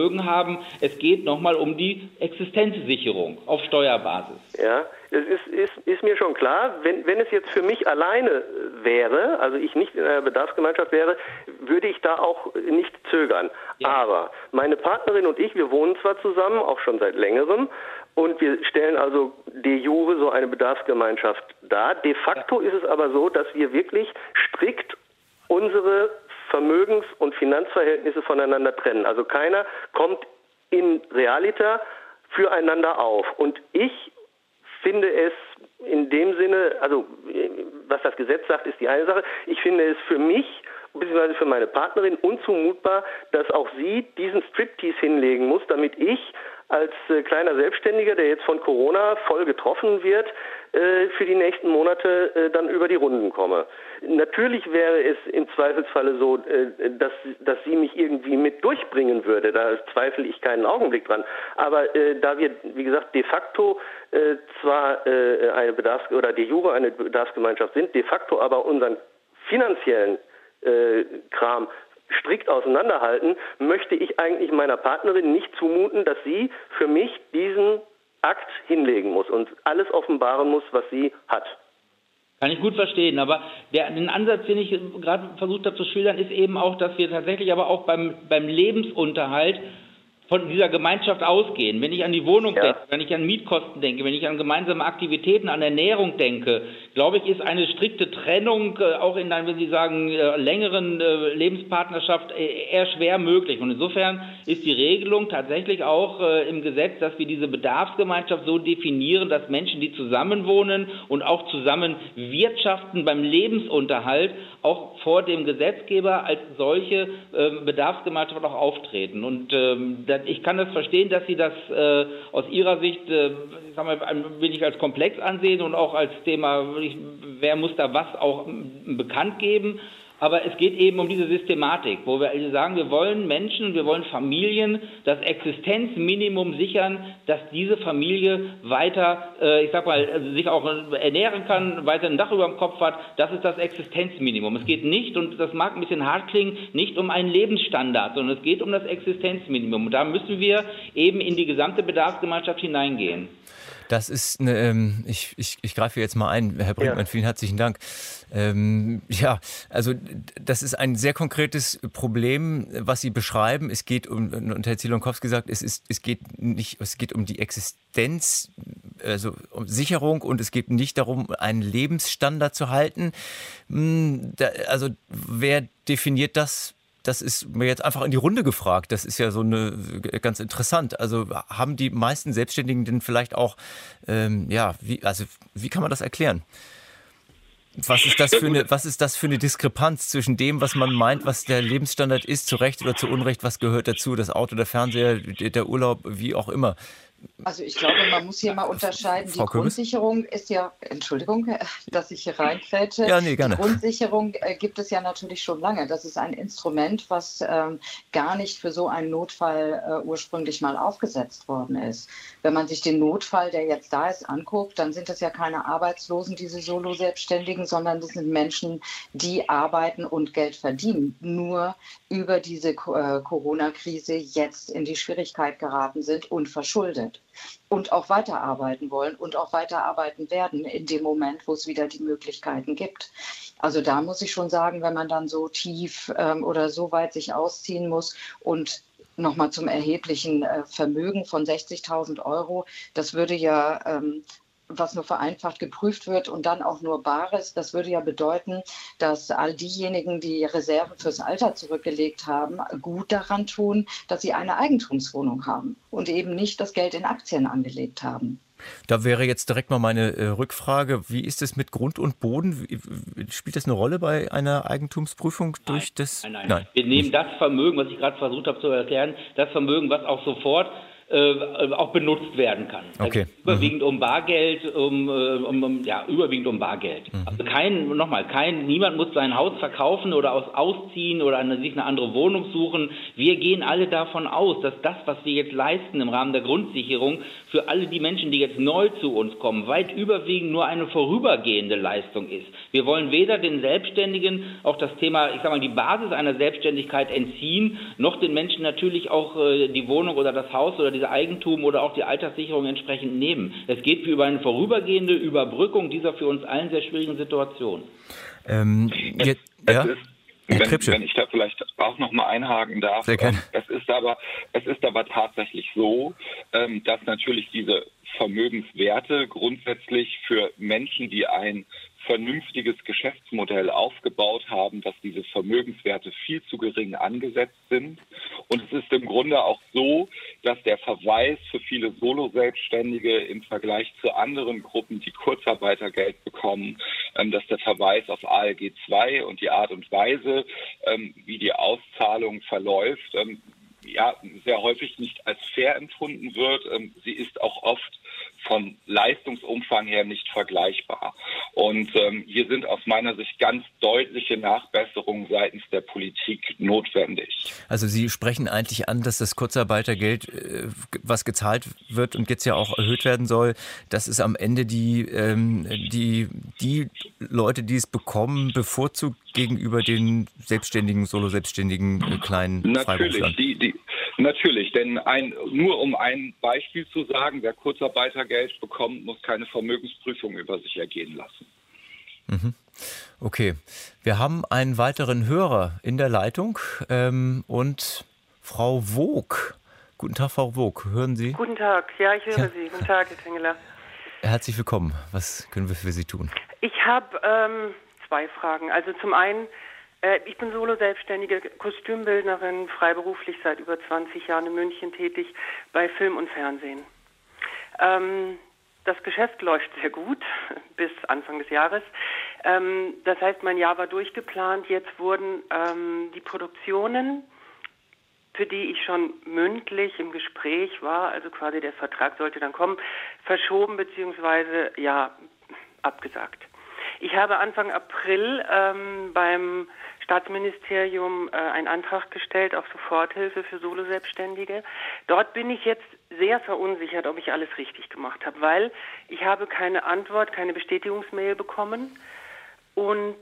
Vermögen haben. Es geht nochmal um die Existenzsicherung auf Steuerbasis. Ja, das ist, ist, ist mir schon klar. Wenn, wenn es jetzt für mich alleine wäre, also ich nicht in einer Bedarfsgemeinschaft wäre, würde ich da auch nicht zögern. Ja. Aber meine Partnerin und ich, wir wohnen zwar zusammen, auch schon seit längerem, und wir stellen also de jure so eine Bedarfsgemeinschaft dar. De facto ja. ist es aber so, dass wir wirklich strikt unsere Vermögens- und Finanzverhältnisse voneinander trennen. Also keiner kommt in realita füreinander auf. Und ich finde es in dem Sinne, also was das Gesetz sagt, ist die eine Sache. Ich finde es für mich bzw. für meine Partnerin unzumutbar, dass auch sie diesen Striptease hinlegen muss, damit ich als äh, kleiner Selbstständiger, der jetzt von Corona voll getroffen wird, äh, für die nächsten Monate äh, dann über die Runden komme. Natürlich wäre es im Zweifelsfalle so, äh, dass, dass sie mich irgendwie mit durchbringen würde. Da zweifle ich keinen Augenblick dran. Aber äh, da wir, wie gesagt, de facto äh, zwar äh, eine Bedarfs- oder de jure eine Bedarfsgemeinschaft sind, de facto aber unseren finanziellen äh, Kram strikt auseinanderhalten, möchte ich eigentlich meiner Partnerin nicht zumuten, dass sie für mich diesen Akt hinlegen muss und alles offenbaren muss, was sie hat. Kann ich gut verstehen, aber der, den Ansatz, den ich gerade versucht habe zu schildern, ist eben auch, dass wir tatsächlich aber auch beim, beim Lebensunterhalt von dieser Gemeinschaft ausgehen. Wenn ich an die Wohnung ja. denke, wenn ich an Mietkosten denke, wenn ich an gemeinsame Aktivitäten, an Ernährung denke, glaube ich, ist eine strikte Trennung äh, auch in einer, wenn Sie sagen, äh, längeren äh, Lebenspartnerschaft äh, eher schwer möglich. Und insofern ist die Regelung tatsächlich auch äh, im Gesetz, dass wir diese Bedarfsgemeinschaft so definieren, dass Menschen, die zusammenwohnen und auch zusammen wirtschaften beim Lebensunterhalt, auch vor dem Gesetzgeber als solche äh, Bedarfsgemeinschaft auch auftreten. Und ähm, das ich kann das verstehen, dass Sie das äh, aus Ihrer Sicht, äh, ich sag mal, ein wenig als komplex ansehen und auch als Thema, wer muss da was auch m, bekannt geben. Aber es geht eben um diese Systematik, wo wir sagen, wir wollen Menschen, wir wollen Familien das Existenzminimum sichern, dass diese Familie weiter, äh, ich sag mal, sich auch ernähren kann, weiter ein Dach über dem Kopf hat. Das ist das Existenzminimum. Es geht nicht, und das mag ein bisschen hart klingen, nicht um einen Lebensstandard, sondern es geht um das Existenzminimum. Und da müssen wir eben in die gesamte Bedarfsgemeinschaft hineingehen. Das ist eine, ähm, ich, ich, ich greife jetzt mal ein, Herr Brinkmann, ja. vielen herzlichen Dank. Ähm, ja, also das ist ein sehr konkretes Problem, was Sie beschreiben. Es geht um, und Herr Zielonkovski sagt, es ist, es geht nicht, es geht um die Existenz, also um Sicherung, und es geht nicht darum, einen Lebensstandard zu halten. Also wer definiert das? Das ist mir jetzt einfach in die Runde gefragt. Das ist ja so eine ganz interessant. Also haben die meisten Selbstständigen denn vielleicht auch, ähm, ja, wie, also wie kann man das erklären? Was ist das für eine, was ist das für eine Diskrepanz zwischen dem, was man meint, was der Lebensstandard ist, zu Recht oder zu Unrecht, was gehört dazu, das Auto, der Fernseher, der Urlaub, wie auch immer? Also ich glaube, man muss hier mal unterscheiden. Frau Die Grundsicherung ist ja, Entschuldigung, dass ich hier reinkrätsche. Ja, nee, gerne. Die Grundsicherung äh, gibt es ja natürlich schon lange. Das ist ein Instrument, was ähm, gar nicht für so einen Notfall äh, ursprünglich mal aufgesetzt worden ist. Wenn man sich den Notfall, der jetzt da ist, anguckt, dann sind das ja keine Arbeitslosen, diese Solo-Selbstständigen, sondern das sind Menschen, die arbeiten und Geld verdienen. Nur über diese äh, Corona-Krise jetzt in die Schwierigkeit geraten sind und verschuldet. Und auch weiterarbeiten wollen und auch weiterarbeiten werden in dem Moment, wo es wieder die Möglichkeiten gibt. Also da muss ich schon sagen, wenn man dann so tief ähm, oder so weit sich ausziehen muss und nochmal zum erheblichen äh, Vermögen von sechzigtausend Euro, das würde ja, ähm, was nur vereinfacht geprüft wird und dann auch nur Bares, das würde ja bedeuten, dass all diejenigen, die Reserven fürs Alter zurückgelegt haben, gut daran tun, dass sie eine Eigentumswohnung haben und eben nicht das Geld in Aktien angelegt haben. Da wäre jetzt direkt mal meine äh, Rückfrage, wie ist es mit Grund und Boden? Wie, spielt das eine Rolle bei einer Eigentumsprüfung durch nein, das? Nein, nein, nein. Wir nehmen das Vermögen, was ich gerade versucht habe zu erklären, das Vermögen, was auch sofort äh, auch benutzt werden kann. Okay. Also überwiegend mhm. um Bargeld, um, um, um ja überwiegend um Bargeld. Mhm. Also kein, nochmal, kein, niemand muss sein Haus verkaufen oder aus, ausziehen oder eine, sich eine andere Wohnung suchen. Wir gehen alle davon aus, dass das, was wir jetzt leisten im Rahmen der Grundsicherung, für alle die Menschen, die jetzt neu zu uns kommen, weit überwiegend nur eine vorübergehende Leistung ist. Wir wollen weder den Selbstständigen auch das Thema, ich sag mal, die Basis einer Selbstständigkeit entziehen, noch den Menschen natürlich auch äh, die Wohnung oder das Haus oder diese Eigentum oder auch die Alterssicherung entsprechend nehmen. Es geht über eine vorübergehende Überbrückung dieser für uns allen sehr schwierigen Situation. Ähm, jetzt, ja? Wenn, wenn ich da vielleicht auch noch mal einhaken darf. Sehr gerne. Es ist aber, es ist aber tatsächlich so, dass natürlich diese Vermögenswerte grundsätzlich für Menschen, die ein vernünftiges Geschäftsmodell aufgebaut haben, dass diese Vermögenswerte viel zu gering angesetzt sind. Und es ist im Grunde auch so, dass der Verweis für viele Solo-Selbstständige im Vergleich zu anderen Gruppen, die Kurzarbeitergeld bekommen, dass der Verweis auf A L G zwei und die Art und Weise, wie die Auszahlung verläuft, ja, sehr häufig nicht als fair empfunden wird. Sie ist auch oft von Leistungsumfang her nicht vergleichbar. Und ähm, hier sind aus meiner Sicht ganz deutliche Nachbesserungen seitens der Politik notwendig. Also Sie sprechen eigentlich an, dass das Kurzarbeitergeld, äh, was gezahlt wird und jetzt ja auch erhöht werden soll, dass es am Ende die, ähm, die, die Leute, die es bekommen, bevorzugt gegenüber den selbstständigen, solo-selbstständigen äh, kleinen Freiberuflern. Natürlich, die, die Natürlich, denn ein, nur um ein Beispiel zu sagen, wer Kurzarbeitergeld bekommt, muss keine Vermögensprüfung über sich ergehen lassen. Mhm. Okay, wir haben einen weiteren Hörer in der Leitung ähm, und Frau Wog. Guten Tag, Frau Wog, hören Sie? Guten Tag, ja, ich höre ja. Sie. Guten Tag, Herr Tengeler. Herzlich willkommen. Was können wir für Sie tun? Ich habe ähm, zwei Fragen. Also zum einen, ich bin Solo-Selbstständige Kostümbildnerin, freiberuflich seit über zwanzig Jahren in München tätig bei Film und Fernsehen. Ähm, das Geschäft läuft sehr gut bis Anfang des Jahres. Ähm, das heißt, mein Jahr war durchgeplant. Jetzt wurden ähm, die Produktionen, für die ich schon mündlich im Gespräch war, also quasi der Vertrag sollte dann kommen, verschoben bzw. ja, abgesagt. Ich habe Anfang April ähm, beim Staatsministerium äh, einen Antrag gestellt auf Soforthilfe für Solo-Selbstständige. Dort bin ich jetzt sehr verunsichert, ob ich alles richtig gemacht habe, weil ich habe keine Antwort, keine Bestätigungsmail bekommen und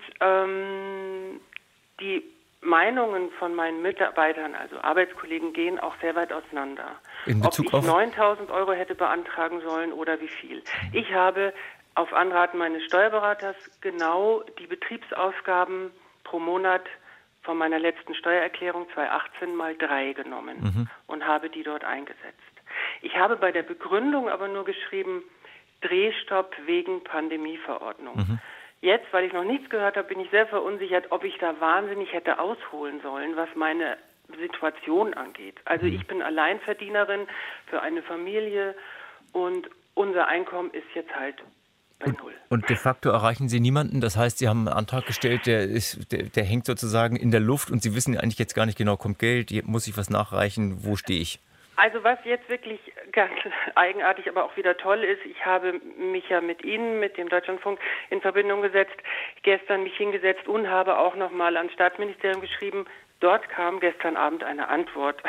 ähm, die Meinungen von meinen Mitarbeitern, also Arbeitskollegen, gehen auch sehr weit auseinander. In Bezug ob ich auf neuntausend Euro hätte beantragen sollen oder wie viel. Ich habe auf Anraten meines Steuerberaters genau die Betriebsausgaben pro Monat von meiner letzten Steuererklärung zweitausendachtzehn mal drei genommen mhm. und habe die dort eingesetzt. Ich habe bei der Begründung aber nur geschrieben, Drehstopp wegen Pandemieverordnung. Mhm. Jetzt, weil ich noch nichts gehört habe, bin ich sehr verunsichert, ob ich da wahnsinnig hätte ausholen sollen, was meine Situation angeht. Also mhm. ich bin Alleinverdienerin für eine Familie und unser Einkommen ist jetzt halt Und, und de facto erreichen Sie niemanden? Das heißt, Sie haben einen Antrag gestellt, der, ist, der, der hängt sozusagen in der Luft und Sie wissen eigentlich jetzt gar nicht genau, kommt Geld, muss ich was nachreichen, wo stehe ich? Also was jetzt wirklich ganz eigenartig, aber auch wieder toll ist, ich habe mich ja mit Ihnen, mit dem Deutschlandfunk in Verbindung gesetzt, gestern mich hingesetzt und habe auch nochmal ans Staatsministerium geschrieben. Dort kam gestern Abend eine Antwort.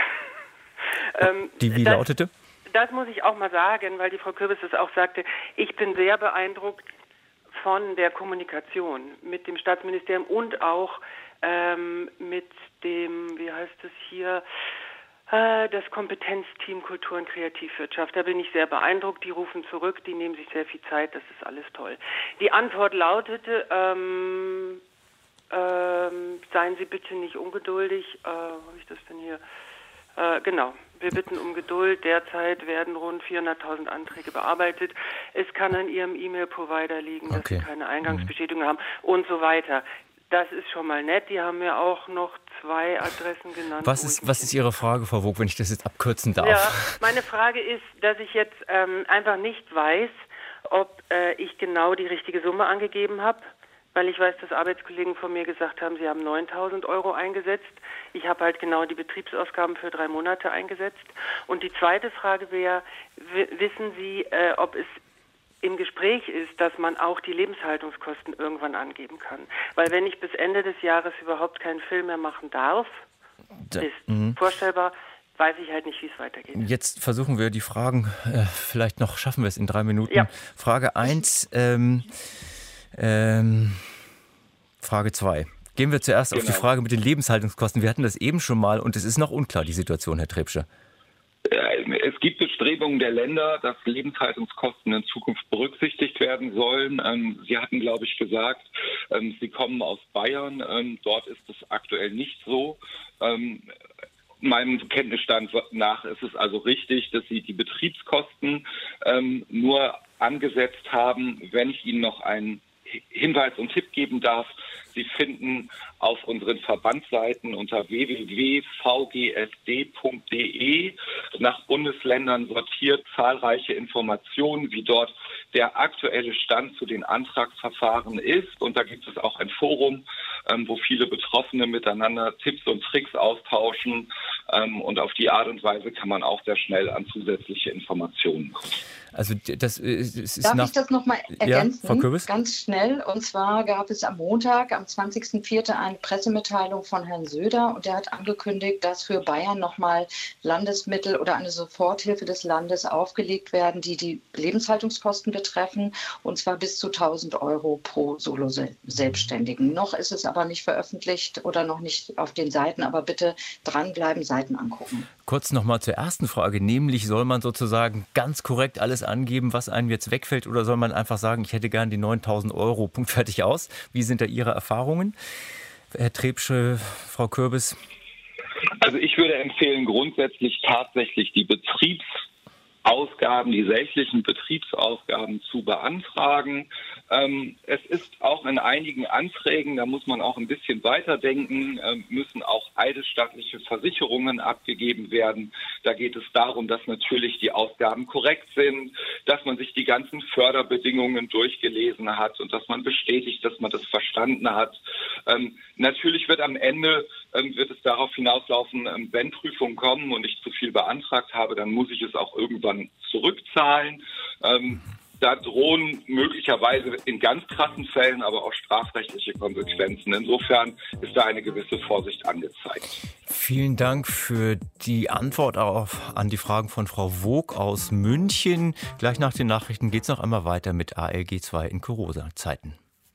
Die wie das, lautete? Das muss ich auch mal sagen, weil die Frau Kürbis das auch sagte. Ich bin sehr beeindruckt von der Kommunikation mit dem Staatsministerium und auch ähm, mit dem, wie heißt es hier, äh, das Kompetenzteam Kultur und Kreativwirtschaft. Da bin ich sehr beeindruckt. Die rufen zurück, die nehmen sich sehr viel Zeit. Das ist alles toll. Die Antwort lautete, ähm, ähm, seien Sie bitte nicht ungeduldig. Äh, wo habe ich das denn hier? Äh, genau. Wir bitten um Geduld. Derzeit werden rund vierhunderttausend Anträge bearbeitet. Es kann an Ihrem E-Mail-Provider liegen, dass okay. Sie keine Eingangsbestätigung haben und so weiter. Das ist schon mal nett. Die haben mir auch noch zwei Adressen genannt. Was ist, was ist Ihre Frage, Frau Wog, wenn ich das jetzt abkürzen darf? Ja, meine Frage ist, dass ich jetzt ähm, einfach nicht weiß, ob äh, ich genau die richtige Summe angegeben habe. weil ich weiß, dass Arbeitskollegen von mir gesagt haben, sie haben neuntausend Euro eingesetzt. Ich habe halt genau die Betriebsausgaben für drei Monate eingesetzt. Und die zweite Frage wäre, wissen Sie, äh, ob es im Gespräch ist, dass man auch die Lebenshaltungskosten irgendwann angeben kann? Weil wenn ich bis Ende des Jahres überhaupt keinen Film mehr machen darf, da, ist mh. vorstellbar, weiß ich halt nicht, wie es weitergeht. Jetzt versuchen wir die Fragen, äh, vielleicht noch schaffen wir es in drei Minuten. Ja. Frage eins, ähm, ähm, Frage zwei. Gehen wir zuerst genau. auf die Frage mit den Lebenshaltungskosten. Wir hatten das eben schon mal und es ist noch unklar, die Situation, Herr Trebsche. Es gibt Bestrebungen der Länder, dass Lebenshaltungskosten in Zukunft berücksichtigt werden sollen. Sie hatten, glaube ich, gesagt, Sie kommen aus Bayern. Dort ist es aktuell nicht so. Meinem Kenntnisstand nach ist es also richtig, dass Sie die Betriebskosten nur angesetzt haben. Wenn ich Ihnen noch einen Hinweis und Tipp geben darf, Sie finden auf unseren Verbandsseiten unter w w w punkt v g s d punkt d e nach Bundesländern sortiert zahlreiche Informationen, wie dort der aktuelle Stand zu den Antragsverfahren ist. Und da gibt es auch ein Forum, ähm, wo viele Betroffene miteinander Tipps und Tricks austauschen. Ähm, und auf die Art und Weise kann man auch sehr schnell an zusätzliche Informationen kommen. Also das ist, ist Darf nach... ich das nochmal ergänzen? Ja, Frau Kürbis? Ganz schnell. Und zwar gab es am Montag, am zwanzigsten vierten eine Pressemitteilung von Herrn Söder und der hat angekündigt, dass für Bayern nochmal Landesmittel oder eine Soforthilfe des Landes aufgelegt werden, die die Lebenshaltungskosten betreffen, und zwar bis zu tausend Euro pro Solo-Selbstständigen. Noch ist es aber nicht veröffentlicht oder noch nicht auf den Seiten, aber bitte dranbleiben, Seiten angucken. Kurz nochmal zur ersten Frage, nämlich soll man sozusagen ganz korrekt alles angeben, was einem jetzt wegfällt, oder soll man einfach sagen, ich hätte gern die neuntausend Euro, Punkt, fertig, aus? Wie sind da Ihre Erfahrungen? Herr Trebsche, Frau Kürbis? Also ich würde empfehlen, grundsätzlich tatsächlich die Betriebsausgaben, die sächlichen Betriebsausgaben zu beantragen. Ähm, es ist auch in einigen Anträgen, da muss man auch ein bisschen weiterdenken, äh, müssen auch eidesstattliche Versicherungen abgegeben werden. Da geht es darum, dass natürlich die Ausgaben korrekt sind, dass man sich die ganzen Förderbedingungen durchgelesen hat und dass man bestätigt, dass man das verstanden hat. Ähm, natürlich wird am Ende ähm, wird es darauf hinauslaufen, ähm, wenn Prüfungen kommen und ich zu viel beantragt habe, dann muss ich es auch irgendwann zurückzahlen. Ähm, Da drohen möglicherweise in ganz krassen Fällen aber auch strafrechtliche Konsequenzen. Insofern ist da eine gewisse Vorsicht angezeigt. Vielen Dank für die Antwort auch an die Fragen von Frau Vogt aus München. Gleich nach den Nachrichten geht es noch einmal weiter mit A L G zwei in Corona-Zeiten.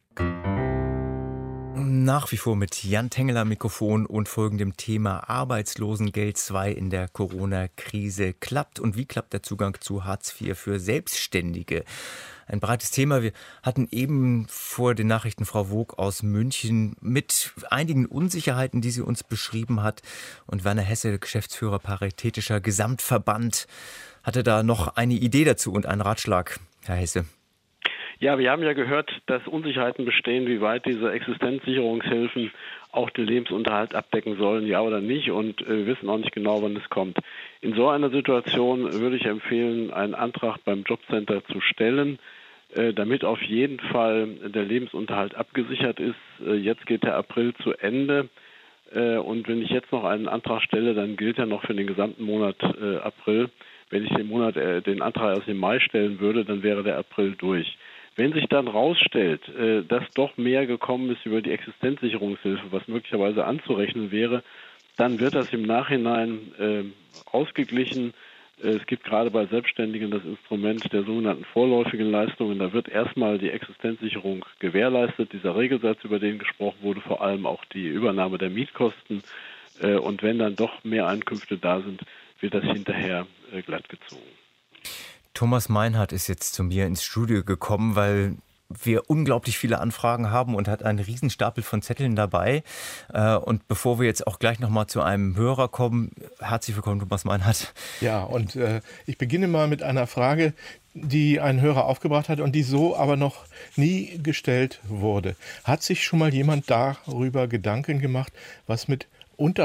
Nach wie vor mit Jan Tengeler am Mikrofon und folgendem Thema Arbeitslosengeld zwei in der Corona-Krise. Klappt und wie klappt der Zugang zu Hartz vier für Selbstständige? Ein breites Thema. Wir hatten eben vor den Nachrichten Frau Vogt aus München mit einigen Unsicherheiten, die sie uns beschrieben hat. Und Werner Hesse, Geschäftsführer Paritätischer Gesamtverband, hatte da noch eine Idee dazu und einen Ratschlag. Herr Hesse. Ja, wir haben ja gehört, dass Unsicherheiten bestehen, wie weit diese Existenzsicherungshilfen auch den Lebensunterhalt abdecken sollen, ja oder nicht. Und äh, wir wissen auch nicht genau, wann es kommt. In so einer Situation würde ich empfehlen, einen Antrag beim Jobcenter zu stellen, äh, damit auf jeden Fall der Lebensunterhalt abgesichert ist. Äh, jetzt geht der April zu Ende. Äh, und wenn ich jetzt noch einen Antrag stelle, dann gilt er noch für den gesamten Monat äh, April. Wenn ich den Monat, äh, den Antrag erst im Mai stellen würde, dann wäre der April durch. Wenn sich dann rausstellt, dass doch mehr gekommen ist über die Existenzsicherungshilfe, was möglicherweise anzurechnen wäre, dann wird das im Nachhinein äh, ausgeglichen. Es gibt gerade bei Selbstständigen das Instrument der sogenannten vorläufigen Leistungen. Da wird erstmal die Existenzsicherung gewährleistet, dieser Regelsatz, über den gesprochen wurde, vor allem auch die Übernahme der Mietkosten. Äh, und wenn dann doch mehr Einkünfte da sind, wird das hinterher äh, glattgezogen. Thomas Meinhardt ist jetzt zu mir ins Studio gekommen, weil wir unglaublich viele Anfragen haben und hat einen Riesenstapel von Zetteln dabei. Und bevor wir jetzt auch gleich nochmal zu einem Hörer kommen, herzlich willkommen, Thomas Meinhardt. Ja, und äh, ich beginne mal mit einer Frage, die ein Hörer aufgebracht hat und die so aber noch nie gestellt wurde. Hat sich schon mal jemand darüber Gedanken gemacht, was mit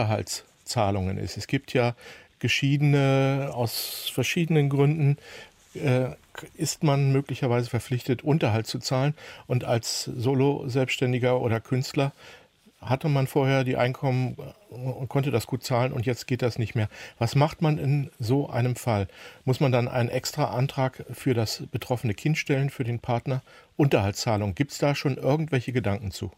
Unterhaltszahlungen ist? Es gibt ja Geschiedene aus verschiedenen Gründen äh, ist man möglicherweise verpflichtet, Unterhalt zu zahlen. Und als Solo-Selbstständiger oder Künstler hatte man vorher die Einkommen und konnte das gut zahlen und jetzt geht das nicht mehr. Was macht man in so einem Fall? Muss man dann einen extra Antrag für das betroffene Kind stellen, für den Partner? Unterhaltszahlung, gibt es da schon irgendwelche Gedanken zu?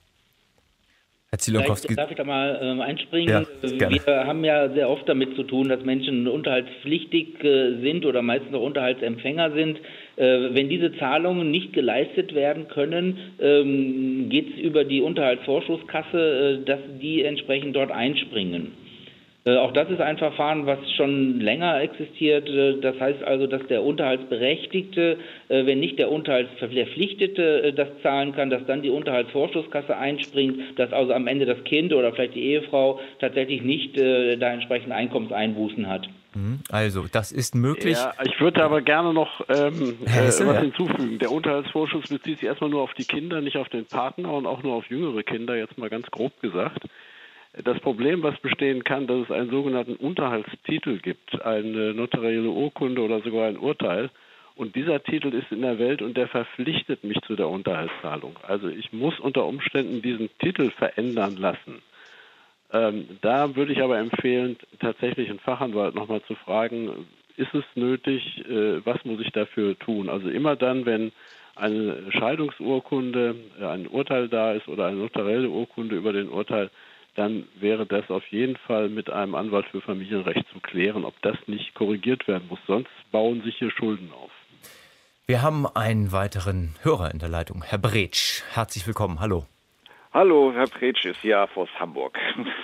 Herr Zielakowski. Darf ich da mal äh, einspringen? Ja, wir haben ja sehr oft damit zu tun, dass Menschen unterhaltspflichtig äh, sind oder meistens auch Unterhaltsempfänger sind. Äh, wenn diese Zahlungen nicht geleistet werden können, ähm, geht es über die Unterhaltsvorschusskasse, äh, dass die entsprechend dort einspringen. Äh, auch das ist ein Verfahren, was schon länger existiert. Äh, das heißt also, dass der Unterhaltsberechtigte, äh, wenn nicht der Unterhaltsverpflichtete äh, das zahlen kann, dass dann die Unterhaltsvorschusskasse einspringt, dass also am Ende das Kind oder vielleicht die Ehefrau tatsächlich nicht äh, da entsprechend Einkommenseinbußen hat. Also, das ist möglich. Ja, ich würde aber gerne noch ähm, Hesse, äh, was ja. hinzufügen. Der Unterhaltsvorschuss bezieht sich erstmal nur auf die Kinder, nicht auf den Partner und auch nur auf jüngere Kinder, jetzt mal ganz grob gesagt. Das Problem, was bestehen kann, dass es einen sogenannten Unterhaltstitel gibt, eine notarielle Urkunde oder sogar ein Urteil. Und dieser Titel ist in der Welt und der verpflichtet mich zu der Unterhaltszahlung. Also ich muss unter Umständen diesen Titel verändern lassen. Ähm, da würde ich aber empfehlen, tatsächlich einen Fachanwalt nochmal zu fragen, ist es nötig, äh, was muss ich dafür tun? Also immer dann, wenn eine Scheidungsurkunde, äh, ein Urteil da ist oder eine notarielle Urkunde über den Urteil, dann wäre das auf jeden Fall mit einem Anwalt für Familienrecht zu klären, ob das nicht korrigiert werden muss. Sonst bauen sich hier Schulden auf. Wir haben einen weiteren Hörer in der Leitung, Herr Bretsch. Herzlich willkommen, hallo. Hallo, Herr Bretsch ist ja aus Hamburg.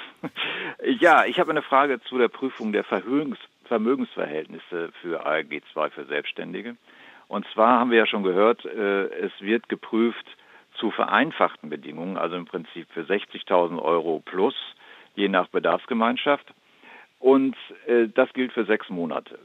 Ja, ich habe eine Frage zu der Prüfung der Vermögens- Vermögensverhältnisse für A L G zwei für Selbstständige. Und zwar haben wir ja schon gehört, es wird geprüft zu vereinfachten Bedingungen, also im Prinzip für sechzigtausend Euro plus, je nach Bedarfsgemeinschaft. Und äh, das gilt für sechs Monate.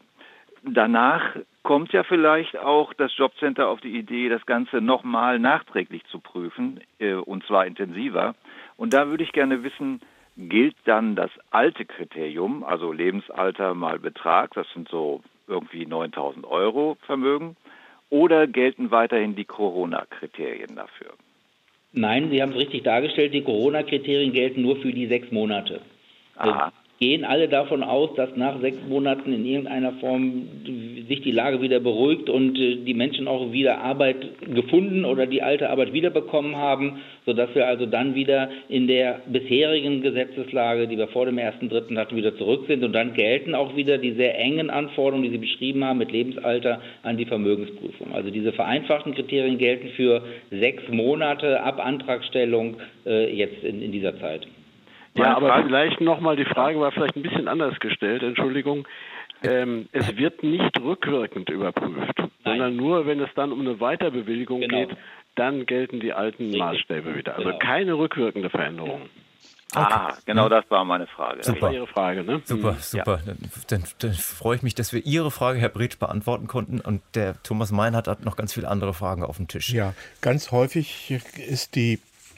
Danach kommt ja vielleicht auch das Jobcenter auf die Idee, das Ganze nochmal nachträglich zu prüfen, äh, und zwar intensiver. Und da würde ich gerne wissen, gilt dann das alte Kriterium, also Lebensalter mal Betrag, das sind so irgendwie neuntausend Euro Vermögen, oder gelten weiterhin die Corona-Kriterien dafür? Nein, Sie haben es richtig dargestellt, die Corona-Kriterien gelten nur für die sechs Monate. Aha. Wir gehen alle davon aus, dass nach sechs Monaten in irgendeiner Form sich die Lage wieder beruhigt und die Menschen auch wieder Arbeit gefunden oder die alte Arbeit wiederbekommen haben, sodass wir also dann wieder in der bisherigen Gesetzeslage, die wir vor dem ersten Dritten hatten, wieder zurück sind. Und dann gelten auch wieder die sehr engen Anforderungen, die Sie beschrieben haben, mit Lebensalter an die Vermögensprüfung. Also diese vereinfachten Kriterien gelten für sechs Monate ab Antragstellung äh, jetzt in, in dieser Zeit. Ja, aber vielleicht nochmal, die Frage war vielleicht ein bisschen anders gestellt, Entschuldigung. Ähm, es wird nicht rückwirkend überprüft, Nein. sondern nur, wenn es dann um eine Weiterbewilligung genau. geht, dann gelten die alten Richtig. Maßstäbe wieder. Also genau. keine rückwirkende Veränderung. Okay. Ah, genau das war meine Frage. Super. Das war Ihre Frage, ne? Super, super. Ja. Dann, dann, dann freue ich mich, dass wir Ihre Frage, Herr Bretsch, beantworten konnten. Und der Thomas Meinhardt hat noch ganz viele andere Fragen auf dem Tisch. Ja, ganz häufig ist die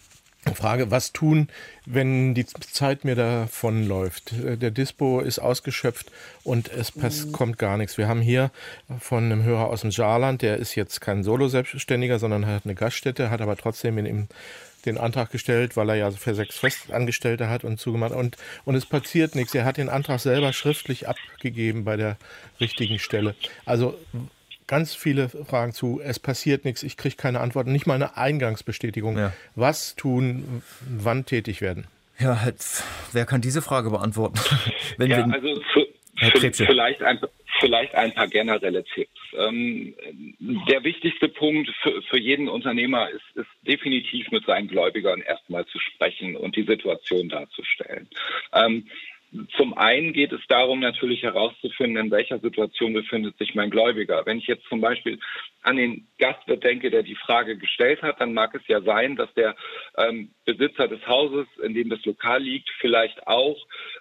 Frage, was tun, wenn die Zeit mir davonläuft. Der Dispo ist ausgeschöpft und es mhm. kommt gar nichts. Wir haben hier von einem Hörer aus dem Saarland, der ist jetzt kein Solo-Selbstständiger, sondern hat eine Gaststätte, hat aber trotzdem in ihm den Antrag gestellt, weil er ja für sechs Festangestellte hat und zugemacht. Und, und es passiert nichts. Er hat den Antrag selber schriftlich abgegeben bei der richtigen Stelle. Also ganz viele Fragen zu, es passiert nichts, ich kriege keine Antworten, nicht mal eine Eingangsbestätigung. Ja. Was tun, wann tätig werden? Ja, halt, wer kann diese Frage beantworten? Wenn ja, wir, also für, für, vielleicht, ein, vielleicht ein paar generelle Tipps. Ähm, der wichtigste Punkt für, für jeden Unternehmer ist, ist definitiv mit seinen Gläubigern erstmal zu sprechen und die Situation darzustellen. Ähm, Zum einen geht es darum, natürlich herauszufinden, in welcher Situation befindet sich mein Gläubiger. Wenn ich jetzt zum Beispiel an den Gastwirt denke, der die Frage gestellt hat, dann mag es ja sein, dass der ähm, Besitzer des Hauses, in dem das Lokal liegt, vielleicht auch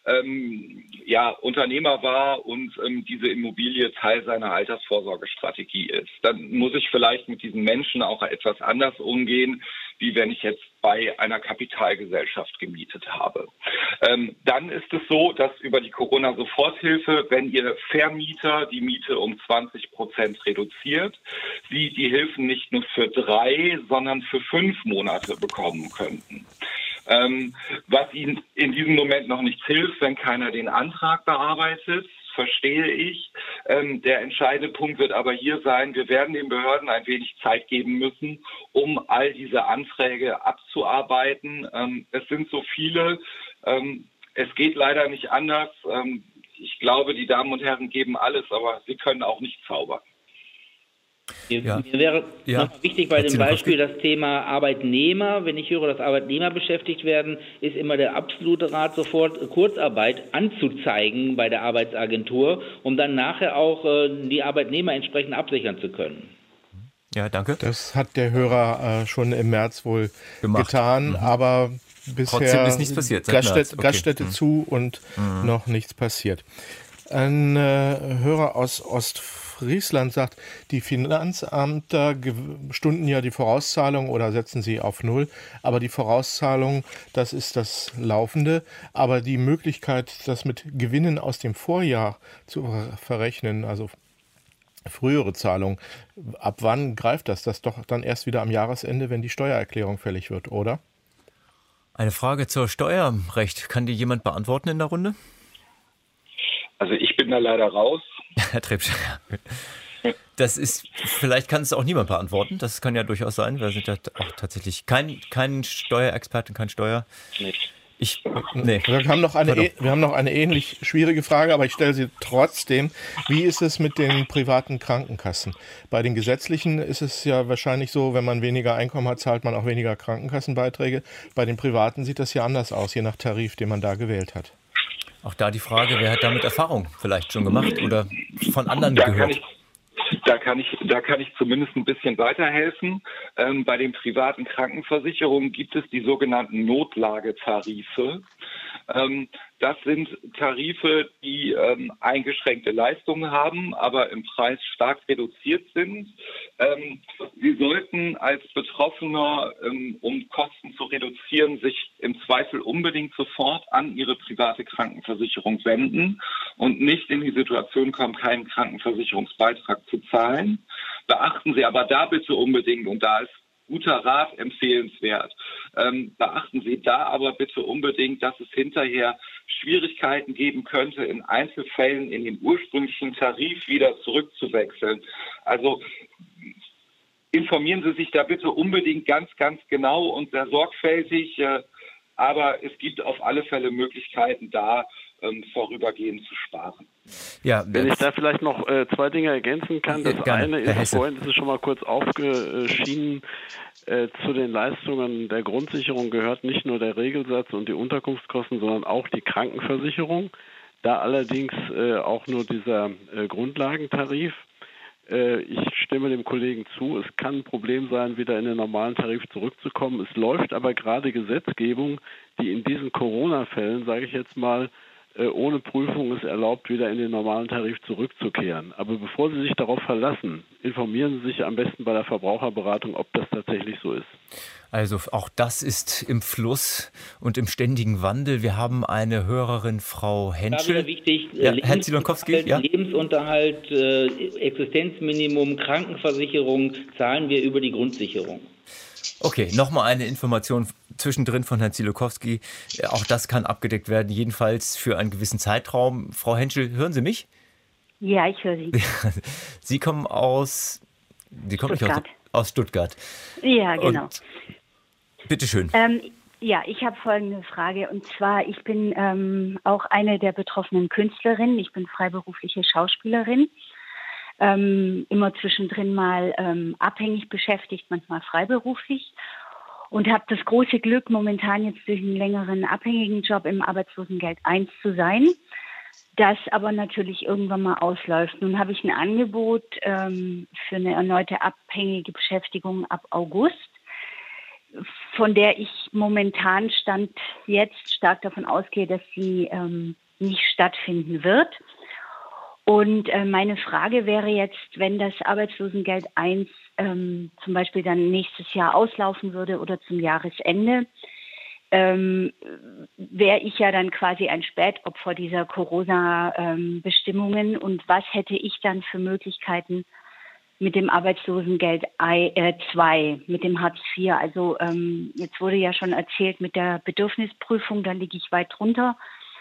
ähm, ja, Unternehmer war und ähm, diese Immobilie Teil seiner Altersvorsorgestrategie ist. Dann muss ich vielleicht mit diesen Menschen auch etwas anders umgehen, wie wenn ich jetzt bei einer Kapitalgesellschaft gemietet habe. Ähm, dann ist es so, dass über die Corona-Soforthilfe, wenn Ihr Vermieter die Miete um zwanzig Prozent reduziert, Sie die Hilfen nicht nur für drei, sondern für fünf Monate bekommen könnten. Ähm, was Ihnen in diesem Moment noch nichts hilft, wenn keiner den Antrag bearbeitet, verstehe ich. Ähm, der entscheidende Punkt wird aber hier sein, wir werden den Behörden ein wenig Zeit geben müssen, um all diese Anträge abzuarbeiten. Ähm, es sind so viele. Ähm, es geht leider nicht anders. Ähm, ich glaube, die Damen und Herren geben alles, aber sie können auch nicht zaubern. Ja. Mir wäre ja. noch wichtig bei dem Beispiel das Thema Arbeitnehmer. Wenn ich höre, dass Arbeitnehmer beschäftigt werden, ist immer der absolute Rat, sofort Kurzarbeit anzuzeigen bei der Arbeitsagentur, um dann nachher auch äh, die Arbeitnehmer entsprechend absichern zu können. Ja, danke. Das hat der Hörer äh, schon im März wohl Gemacht. getan, mhm. aber bisher Trotzdem ist nichts passiert. Gaststätte, okay. Gaststätte mhm. zu und mhm. noch nichts passiert. Ein äh, Hörer aus Ostfriesland sagt, die Finanzämter stunden ja die Vorauszahlung oder setzen sie auf Null, aber die Vorauszahlung, das ist das Laufende, aber die Möglichkeit, das mit Gewinnen aus dem Vorjahr zu verrechnen, also frühere Zahlung, ab wann greift das? Das doch dann erst wieder am Jahresende, wenn die Steuererklärung fällig wird, oder? Eine Frage zur Steuerrecht. Kann die jemand beantworten in der Runde? Also ich bin da leider raus. Herr Trebsch, das ist, vielleicht kann es auch niemand beantworten. Das kann ja durchaus sein. Wir sind ja auch tatsächlich kein, kein Steuerexperten, kein Steuer. Nicht. Ich, nee. wir, haben noch eine, wir haben noch eine ähnlich schwierige Frage, aber ich stelle sie trotzdem. Wie ist es mit den privaten Krankenkassen? Bei den gesetzlichen ist es ja wahrscheinlich so, wenn man weniger Einkommen hat, zahlt man auch weniger Krankenkassenbeiträge. Bei den privaten sieht das ja anders aus, je nach Tarif, den man da gewählt hat. Auch da die Frage, wer hat damit Erfahrung vielleicht schon gemacht oder von anderen da gehört? Kann ich, da, kann ich, da kann ich zumindest ein bisschen weiterhelfen. Ähm, bei den privaten Krankenversicherungen gibt es die sogenannten Notlagetarife. Ähm, das sind Tarife, die ähm, eingeschränkte Leistungen haben, aber im Preis stark reduziert sind. Ähm, Sie sollten als Betroffener, ähm, um Kosten zu reduzieren, sich im Zweifel unbedingt sofort an Ihre private Krankenversicherung wenden und nicht in die Situation kommen, keinen Krankenversicherungsbeitrag zu zahlen. Beachten Sie aber da bitte unbedingt, und da ist guter Rat empfehlenswert. Ähm, beachten Sie da aber bitte unbedingt, dass es hinterher Schwierigkeiten geben könnte, in Einzelfällen in den ursprünglichen Tarif wieder zurückzuwechseln. Also informieren Sie sich da bitte unbedingt ganz, ganz genau und sehr sorgfältig. Äh, aber es gibt auf alle Fälle Möglichkeiten, da ähm, vorübergehend zu sparen. Ja, wenn ich da vielleicht noch äh, zwei Dinge ergänzen kann. Das gerne, eine ist, vorhin ist es schon mal kurz aufgeschieden, äh, zu den Leistungen der Grundsicherung gehört nicht nur der Regelsatz und die Unterkunftskosten, sondern auch die Krankenversicherung. Da allerdings äh, auch nur dieser äh, Grundlagentarif. Äh, ich stimme dem Kollegen zu, es kann ein Problem sein, wieder in den normalen Tarif zurückzukommen. Es läuft aber gerade Gesetzgebung, die in diesen Corona-Fällen, sage ich jetzt mal, ohne Prüfung es erlaubt, wieder in den normalen Tarif zurückzukehren. Aber bevor Sie sich darauf verlassen, informieren Sie sich am besten bei der Verbraucherberatung, ob das tatsächlich so ist. Also auch das ist im Fluss und im ständigen Wandel. Wir haben eine Hörerin, Frau Henschel. Da wichtig, ja, Lebens- Herr Zielonowski, ja? Lebensunterhalt, äh, Existenzminimum, Krankenversicherung zahlen wir über die Grundsicherung. Okay, nochmal eine Information zwischendrin von Herrn Zielokowski. Auch das kann abgedeckt werden, jedenfalls für einen gewissen Zeitraum. Frau Henschel, hören Sie mich? Ja, ich höre Sie. Sie kommen aus, Sie kommen Stuttgart. Nicht aus, aus Stuttgart. Ja, genau. Bitte schön. Ähm, ja, ich habe folgende Frage. Und zwar, ich bin ähm, auch eine der betroffenen Künstlerinnen. Ich bin freiberufliche Schauspielerin. Ähm, immer zwischendrin mal ähm, abhängig beschäftigt, manchmal freiberuflich und habe das große Glück, momentan jetzt durch einen längeren abhängigen Job im Arbeitslosengeld eins zu sein, das aber natürlich irgendwann mal ausläuft. Nun habe ich ein Angebot ähm, für eine erneute abhängige Beschäftigung ab August, von der ich momentan Stand jetzt stark davon ausgehe, dass sie ähm, nicht stattfinden wird. Und äh, meine Frage wäre jetzt, wenn das Arbeitslosengeld eins ähm, zum Beispiel dann nächstes Jahr auslaufen würde oder zum Jahresende, ähm, wäre ich ja dann quasi ein Spätopfer dieser Corona-Bestimmungen. Ähm, und was hätte ich dann für Möglichkeiten mit dem Arbeitslosengeld zwei, mit dem Hartz vier? Also ähm, jetzt wurde ja schon erzählt mit der Bedürfnisprüfung, da liege ich weit drunter.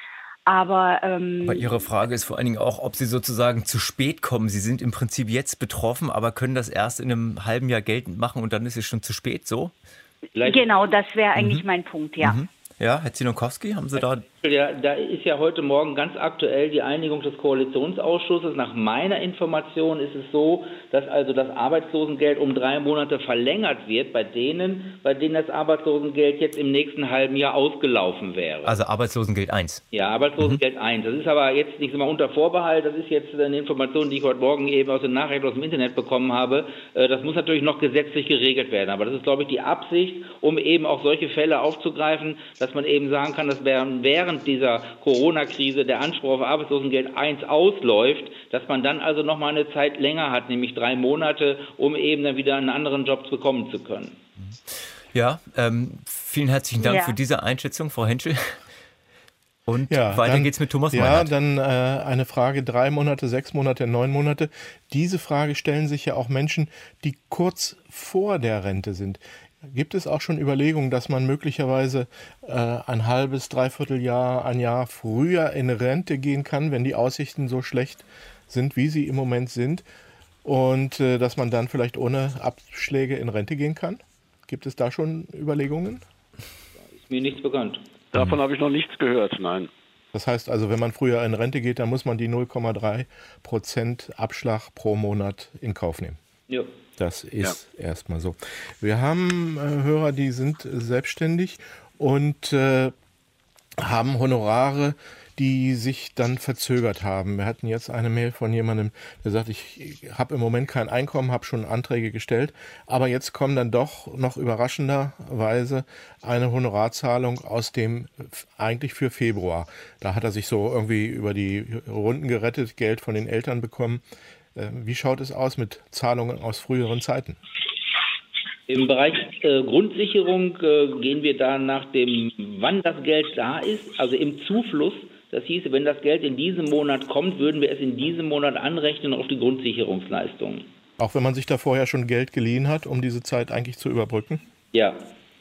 Aber, ähm, aber Ihre Frage ist vor allen Dingen auch, ob Sie sozusagen zu spät kommen. Sie sind im Prinzip jetzt betroffen, aber können das erst in einem halben Jahr geltend machen und dann ist es schon zu spät, so? Vielleicht. Genau, das wäre eigentlich mhm. mein Punkt, ja. Mhm. Ja, Herr Zinokowski, haben Sie da... Ja, da ist ja heute Morgen ganz aktuell die Einigung des Koalitionsausschusses. Nach meiner Information ist es so, dass also das Arbeitslosengeld um drei Monate verlängert wird bei denen, bei denen das Arbeitslosengeld jetzt im nächsten halben Jahr ausgelaufen wäre. Also Arbeitslosengeld eins. Ja, Arbeitslosengeld mhm. eins. Das ist aber jetzt nicht immer unter Vorbehalt. Das ist jetzt eine Information, die ich heute Morgen eben aus den Nachrichten aus dem Internet bekommen habe. Das muss natürlich noch gesetzlich geregelt werden. Aber das ist, glaube ich, die Absicht, um eben auch solche Fälle aufzugreifen, dass man eben sagen kann, dass während dieser Corona-Krise der Anspruch auf Arbeitslosengeld eins ausläuft, dass man dann also noch mal eine Zeit länger hat, nämlich drei Monate, um eben dann wieder einen anderen Job bekommen zu können. Ja, ähm, vielen herzlichen Dank ja. für diese Einschätzung, Frau Henschel. Und ja, weiter dann, geht's mit Thomas Ja, Meinert. dann äh, eine Frage, drei Monate, sechs Monate, neun Monate. Diese Frage stellen sich ja auch Menschen, die kurz vor der Rente sind. Gibt es auch schon Überlegungen, dass man möglicherweise äh, ein halbes, dreiviertel Jahr, ein Jahr früher in Rente gehen kann, wenn die Aussichten so schlecht sind, wie sie im Moment sind, und äh, dass man dann vielleicht ohne Abschläge in Rente gehen kann? Gibt es da schon Überlegungen? Ist mir nichts bekannt. Davon habe ich noch nichts gehört, nein. Das heißt also, wenn man früher in Rente geht, dann muss man die null Komma drei Prozent Abschlag pro Monat in Kauf nehmen. Ja. Das ist ja. erstmal so. Wir haben äh, Hörer, die sind selbstständig und äh, haben Honorare, die sich dann verzögert haben. Wir hatten jetzt eine Mail von jemandem, der sagt, ich habe im Moment kein Einkommen, habe schon Anträge gestellt, aber jetzt kommt dann doch noch überraschenderweise eine Honorarzahlung aus dem eigentlich für Februar. Da hat er sich so irgendwie über die Runden gerettet, Geld von den Eltern bekommen. Wie schaut es aus mit Zahlungen aus früheren Zeiten? Im Bereich äh, Grundsicherung äh, gehen wir da nach dem, wann das Geld da ist, also im Zufluss. Das hieße, wenn das Geld in diesem Monat kommt, würden wir es in diesem Monat anrechnen auf die Grundsicherungsleistungen. Auch wenn man sich da vorher schon Geld geliehen hat, um diese Zeit eigentlich zu überbrücken? Ja.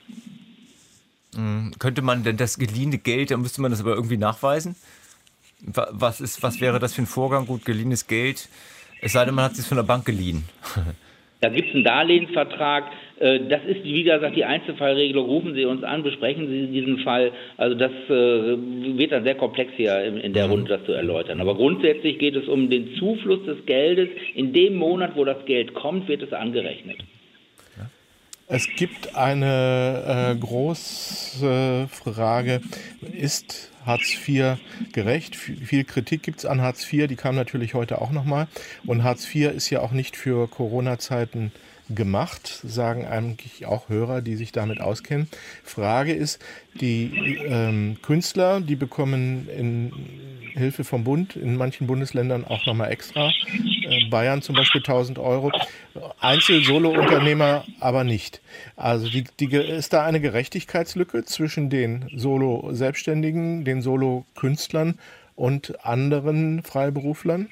Mhm. Könnte man denn das geliehene Geld, da müsste man das aber irgendwie nachweisen? Was ist, was wäre das für ein Vorgang? Gut, geliehenes Geld, es sei denn, man hat es von der Bank geliehen. Da gibt es einen Darlehensvertrag. Das ist, wie gesagt, die Einzelfallregelung. Rufen Sie uns an, besprechen Sie diesen Fall. Also das wird dann sehr komplex hier in der Runde, das zu erläutern. Aber grundsätzlich geht es um den Zufluss des Geldes. In dem Monat, wo das Geld kommt, wird es angerechnet. Es gibt eine äh, große Frage, ist Hartz vier gerecht? Viel Kritik gibt es an Hartz vier, die kam natürlich heute auch nochmal. Und Hartz vier ist ja auch nicht für Corona-Zeiten gemacht, sagen eigentlich auch Hörer, die sich damit auskennen. Frage ist, die ähm, Künstler, die bekommen in Hilfe vom Bund in manchen Bundesländern auch nochmal extra. Äh, Bayern zum Beispiel tausend Euro. Einzel-Solo-Unternehmer aber nicht. Also die, die, ist da eine Gerechtigkeitslücke zwischen den Solo-Selbstständigen, den Solo-Künstlern und anderen Freiberuflern?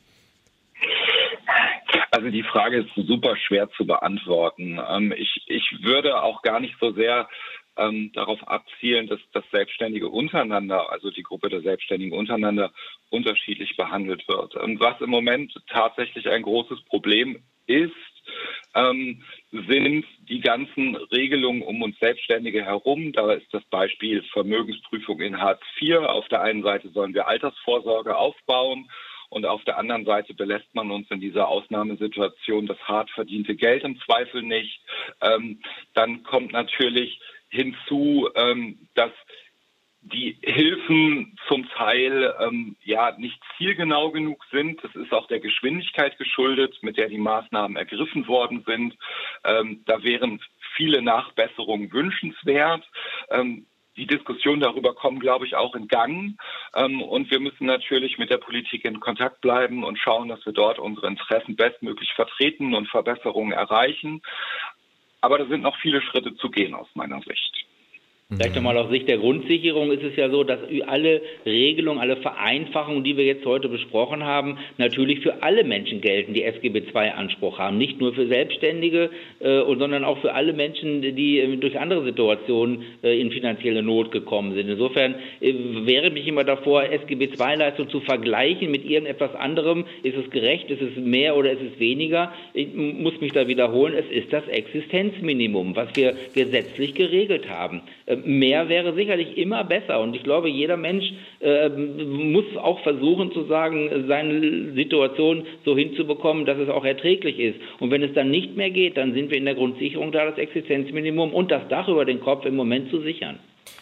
Also die Frage ist super schwer zu beantworten. Ähm, ich, ich würde auch gar nicht so sehr ähm, darauf abzielen, dass das Selbstständige untereinander, also die Gruppe der Selbstständigen untereinander, unterschiedlich behandelt wird. Und was im Moment tatsächlich ein großes Problem ist, ähm, sind die ganzen Regelungen um uns Selbstständige herum. Da ist das Beispiel Vermögensprüfung in Hartz vier. Auf der einen Seite sollen wir Altersvorsorge aufbauen. Und auf der anderen Seite belässt man uns in dieser Ausnahmesituation das hart verdiente Geld im Zweifel nicht. Ähm, dann kommt natürlich hinzu, ähm, dass die Hilfen zum Teil ähm, ja nicht zielgenau genug sind. Das ist auch der Geschwindigkeit geschuldet, mit der die Maßnahmen ergriffen worden sind. Ähm, da wären viele Nachbesserungen wünschenswert. Ähm, die Diskussionen darüber kommen, glaube ich, auch in Gang. Ähm, und wir müssen natürlich mit der Politik in Kontakt bleiben und schauen, dass wir dort unsere Interessen bestmöglich vertreten und Verbesserungen erreichen. Aber da sind noch viele Schritte zu gehen aus meiner Sicht. Vielleicht nochmal aus Sicht der Grundsicherung ist es ja so, dass alle Regelungen, alle Vereinfachungen, die wir jetzt heute besprochen haben, natürlich für alle Menschen gelten, die S G B zwei Anspruch haben. Nicht nur für Selbstständige, äh, sondern auch für alle Menschen, die äh, durch andere Situationen äh, in finanzielle Not gekommen sind. Insofern äh, wehre mich immer davor, S G B zwei Leistung zu vergleichen mit irgendetwas anderem. Ist es gerecht, ist es mehr oder ist es weniger? Ich muss mich da wiederholen, es ist das Existenzminimum, was wir gesetzlich geregelt haben. Äh, Mehr wäre sicherlich immer besser und ich glaube, jeder Mensch äh, muss auch versuchen zu sagen, seine Situation so hinzubekommen, dass es auch erträglich ist. Und wenn es dann nicht mehr geht, dann sind wir in der Grundsicherung da, das Existenzminimum und das Dach über den Kopf im Moment zu sichern.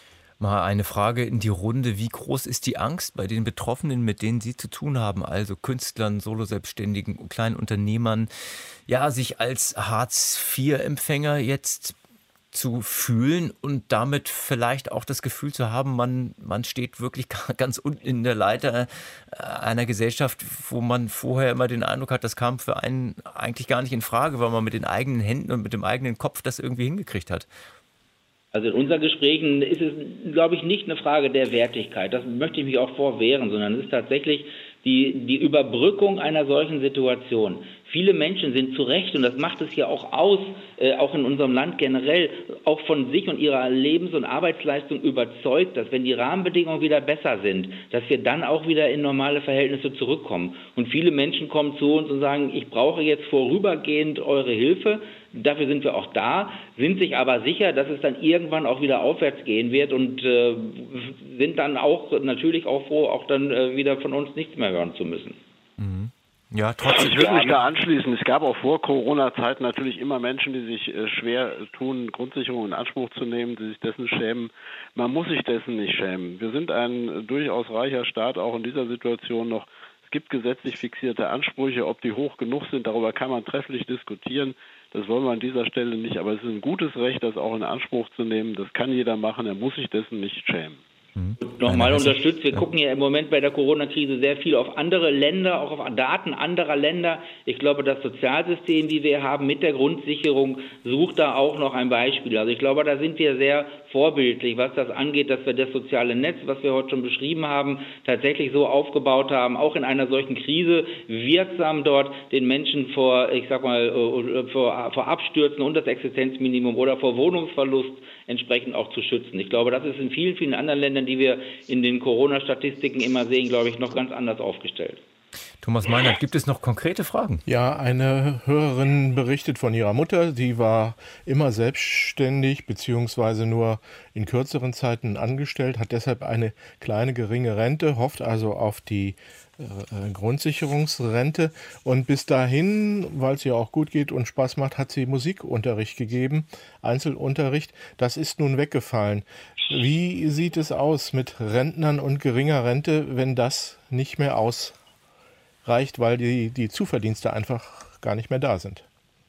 Mal eine Frage in die Runde. Wie groß ist die Angst bei den Betroffenen, mit denen Sie zu tun haben, also Künstlern, Soloselbstständigen, Kleinunternehmern, ja, sich als Hartz vier Empfänger jetzt zu fühlen und damit vielleicht auch das Gefühl zu haben, man, man steht wirklich ganz unten in der Leiter einer Gesellschaft, wo man vorher immer den Eindruck hat, das kam für einen eigentlich gar nicht in Frage, weil man mit den eigenen Händen und mit dem eigenen Kopf das irgendwie hingekriegt hat. Also in unseren Gesprächen ist es, glaube ich, nicht eine Frage der Wertigkeit. Das möchte ich mich auch vorwehren, sondern es ist tatsächlich die, die Überbrückung einer solchen Situation. Viele Menschen sind zu Recht, und das macht es ja auch aus, äh, auch in unserem Land generell, auch von sich und ihrer Lebens- und Arbeitsleistung überzeugt, dass wenn die Rahmenbedingungen wieder besser sind, dass wir dann auch wieder in normale Verhältnisse zurückkommen. Und viele Menschen kommen zu uns und sagen, ich brauche jetzt vorübergehend eure Hilfe. Dafür sind wir auch da, sind sich aber sicher, dass es dann irgendwann auch wieder aufwärts gehen wird und äh, sind dann auch natürlich auch froh, auch dann äh, wieder von uns nichts mehr hören zu müssen. Mhm. Ja, trotzdem. Ich würde mich da anschließen. Es gab auch vor Corona-Zeiten natürlich immer Menschen, die sich äh, schwer tun, Grundsicherung in Anspruch zu nehmen, die sich dessen schämen. Man muss sich dessen nicht schämen. Wir sind ein durchaus reicher Staat, auch in dieser Situation noch. Es gibt gesetzlich fixierte Ansprüche. Ob die hoch genug sind, darüber kann man trefflich diskutieren. Das wollen wir an dieser Stelle nicht. Aber es ist ein gutes Recht, das auch in Anspruch zu nehmen. Das kann jeder machen. Er muss sich dessen nicht schämen. Mhm. Nochmal unterstützt, wir gucken ja im Moment bei der Corona-Krise sehr viel auf andere Länder, auch auf Daten anderer Länder. Ich glaube, das Sozialsystem, wie wir haben mit der Grundsicherung, sucht da auch noch ein Beispiel. Also ich glaube, da sind wir sehr vorbildlich, was das angeht, dass wir das soziale Netz, was wir heute schon beschrieben haben, tatsächlich so aufgebaut haben, auch in einer solchen Krise wirksam dort den Menschen vor, ich sag mal, vor, vor Abstürzen und das Existenzminimum oder vor Wohnungsverlust entsprechend auch zu schützen. Ich glaube, das ist in vielen, vielen anderen Ländern, die wir in den Corona-Statistiken immer sehen, glaube ich, noch ganz anders aufgestellt. Thomas Meinert, gibt es noch konkrete Fragen? Ja, eine Hörerin berichtet von ihrer Mutter. Sie war immer selbstständig beziehungsweise nur in kürzeren Zeiten angestellt, hat deshalb eine kleine geringe Rente, hofft also auf die äh, Grundsicherungsrente. Und bis dahin, weil es ihr auch gut geht und Spaß macht, hat sie Musikunterricht gegeben, Einzelunterricht. Das ist nun weggefallen. Wie sieht es aus mit Rentnern und geringer Rente, wenn das nicht mehr ausreicht, weil die, die Zuverdienste einfach gar nicht mehr da sind?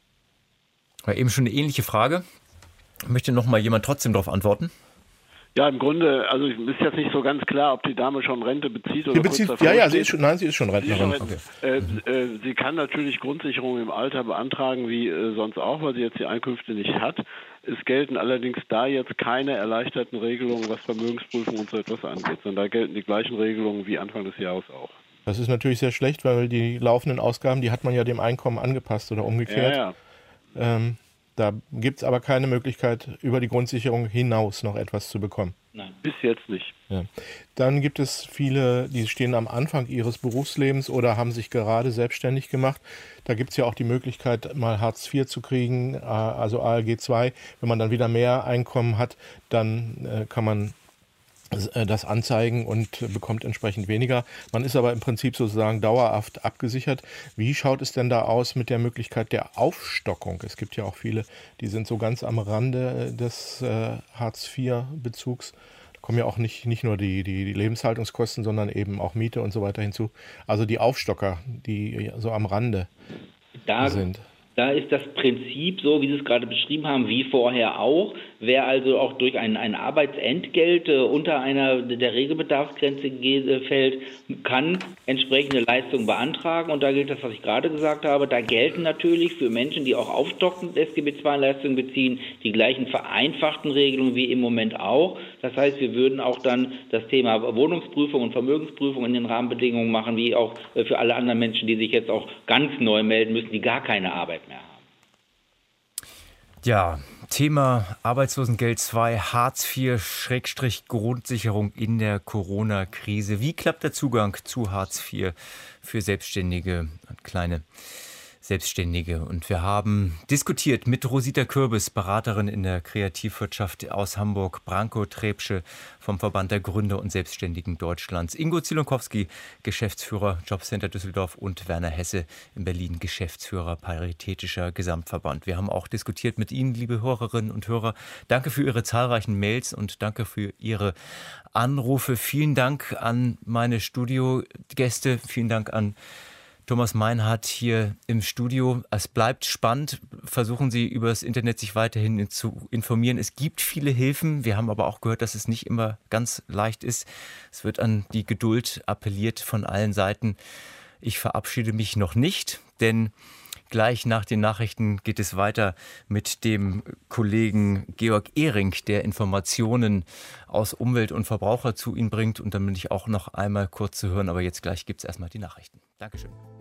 War eben schon eine ähnliche Frage. Möchte noch mal jemand trotzdem darauf antworten? Ja, im Grunde, also ist jetzt nicht so ganz klar, ob die Dame schon Rente bezieht oder sie bezieht, kurz davor ja, ja, steht. sie ist schon, nein, sie ist schon Rentnerin. Sie, ist schon Rentnerin. Okay. äh, äh, sie kann natürlich Grundsicherung im Alter beantragen, wie äh, sonst auch, weil sie jetzt die Einkünfte nicht hat. Es gelten allerdings da jetzt keine erleichterten Regelungen, was Vermögensprüfung und so etwas angeht, sondern da gelten die gleichen Regelungen wie Anfang des Jahres auch. Das ist natürlich sehr schlecht, weil die laufenden Ausgaben, die hat man ja dem Einkommen angepasst oder umgekehrt. Ja, ja. Ähm, da gibt es aber keine Möglichkeit, über die Grundsicherung hinaus noch etwas zu bekommen. Nein, bis jetzt nicht. Ja. Dann gibt es viele, die stehen am Anfang ihres Berufslebens oder haben sich gerade selbstständig gemacht. Da gibt es ja auch die Möglichkeit, mal Hartz vier zu kriegen, also A L G zwei. Wenn man dann wieder mehr Einkommen hat, dann äh, kann man das anzeigen und bekommt entsprechend weniger. Man ist aber im Prinzip sozusagen dauerhaft abgesichert. Wie schaut es denn da aus mit der Möglichkeit der Aufstockung? Es gibt ja auch viele, die sind so ganz am Rande des äh, Hartz vier Bezugs. Da kommen ja auch nicht, nicht nur die, die, die Lebenshaltungskosten, sondern eben auch Miete und so weiter hinzu. Also die Aufstocker, die so am Rande da sind. Da ist das Prinzip so, wie Sie es gerade beschrieben haben, wie vorher auch. Wer also auch durch ein, ein Arbeitsentgelt äh, unter einer der Regelbedarfsgrenze geht, äh, fällt, kann entsprechende Leistungen beantragen. Und da gilt das, was ich gerade gesagt habe. Da gelten natürlich für Menschen, die auch aufstockend S G B zwei Leistungen beziehen, die gleichen vereinfachten Regelungen wie im Moment auch. Das heißt, wir würden auch dann das Thema Wohnungsprüfung und Vermögensprüfung in den Rahmenbedingungen machen, wie auch äh, für alle anderen Menschen, die sich jetzt auch ganz neu melden müssen, die gar keine Arbeit mehr haben. Ja, Thema Arbeitslosengeld zwei, Hartz vier Grundsicherung in der Corona-Krise. Wie klappt der Zugang zu Hartz vier für Selbstständige und kleine Selbstständige? Und wir haben diskutiert mit Rosita Kürbis, Beraterin in der Kreativwirtschaft aus Hamburg, Branko Trebsche vom Verband der Gründer und Selbstständigen Deutschlands, Ingo Zielonowski, Geschäftsführer Jobcenter Düsseldorf und Werner Hesse in Berlin, Geschäftsführer Paritätischer Gesamtverband. Wir haben auch diskutiert mit Ihnen, liebe Hörerinnen und Hörer. Danke für Ihre zahlreichen Mails und danke für Ihre Anrufe. Vielen Dank an meine Studiogäste. Vielen Dank an Thomas Meinhardt hier im Studio. Es bleibt spannend. Versuchen Sie über das Internet sich weiterhin zu informieren. Es gibt viele Hilfen. Wir haben aber auch gehört, dass es nicht immer ganz leicht ist. Es wird an die Geduld appelliert von allen Seiten. Ich verabschiede mich noch nicht, denn gleich nach den Nachrichten geht es weiter mit dem Kollegen Georg Ehring, der Informationen aus Umwelt und Verbraucher zu Ihnen bringt. Und dann bin ich auch noch einmal kurz zu hören. Aber jetzt gleich gibt es erstmal die Nachrichten. Dankeschön.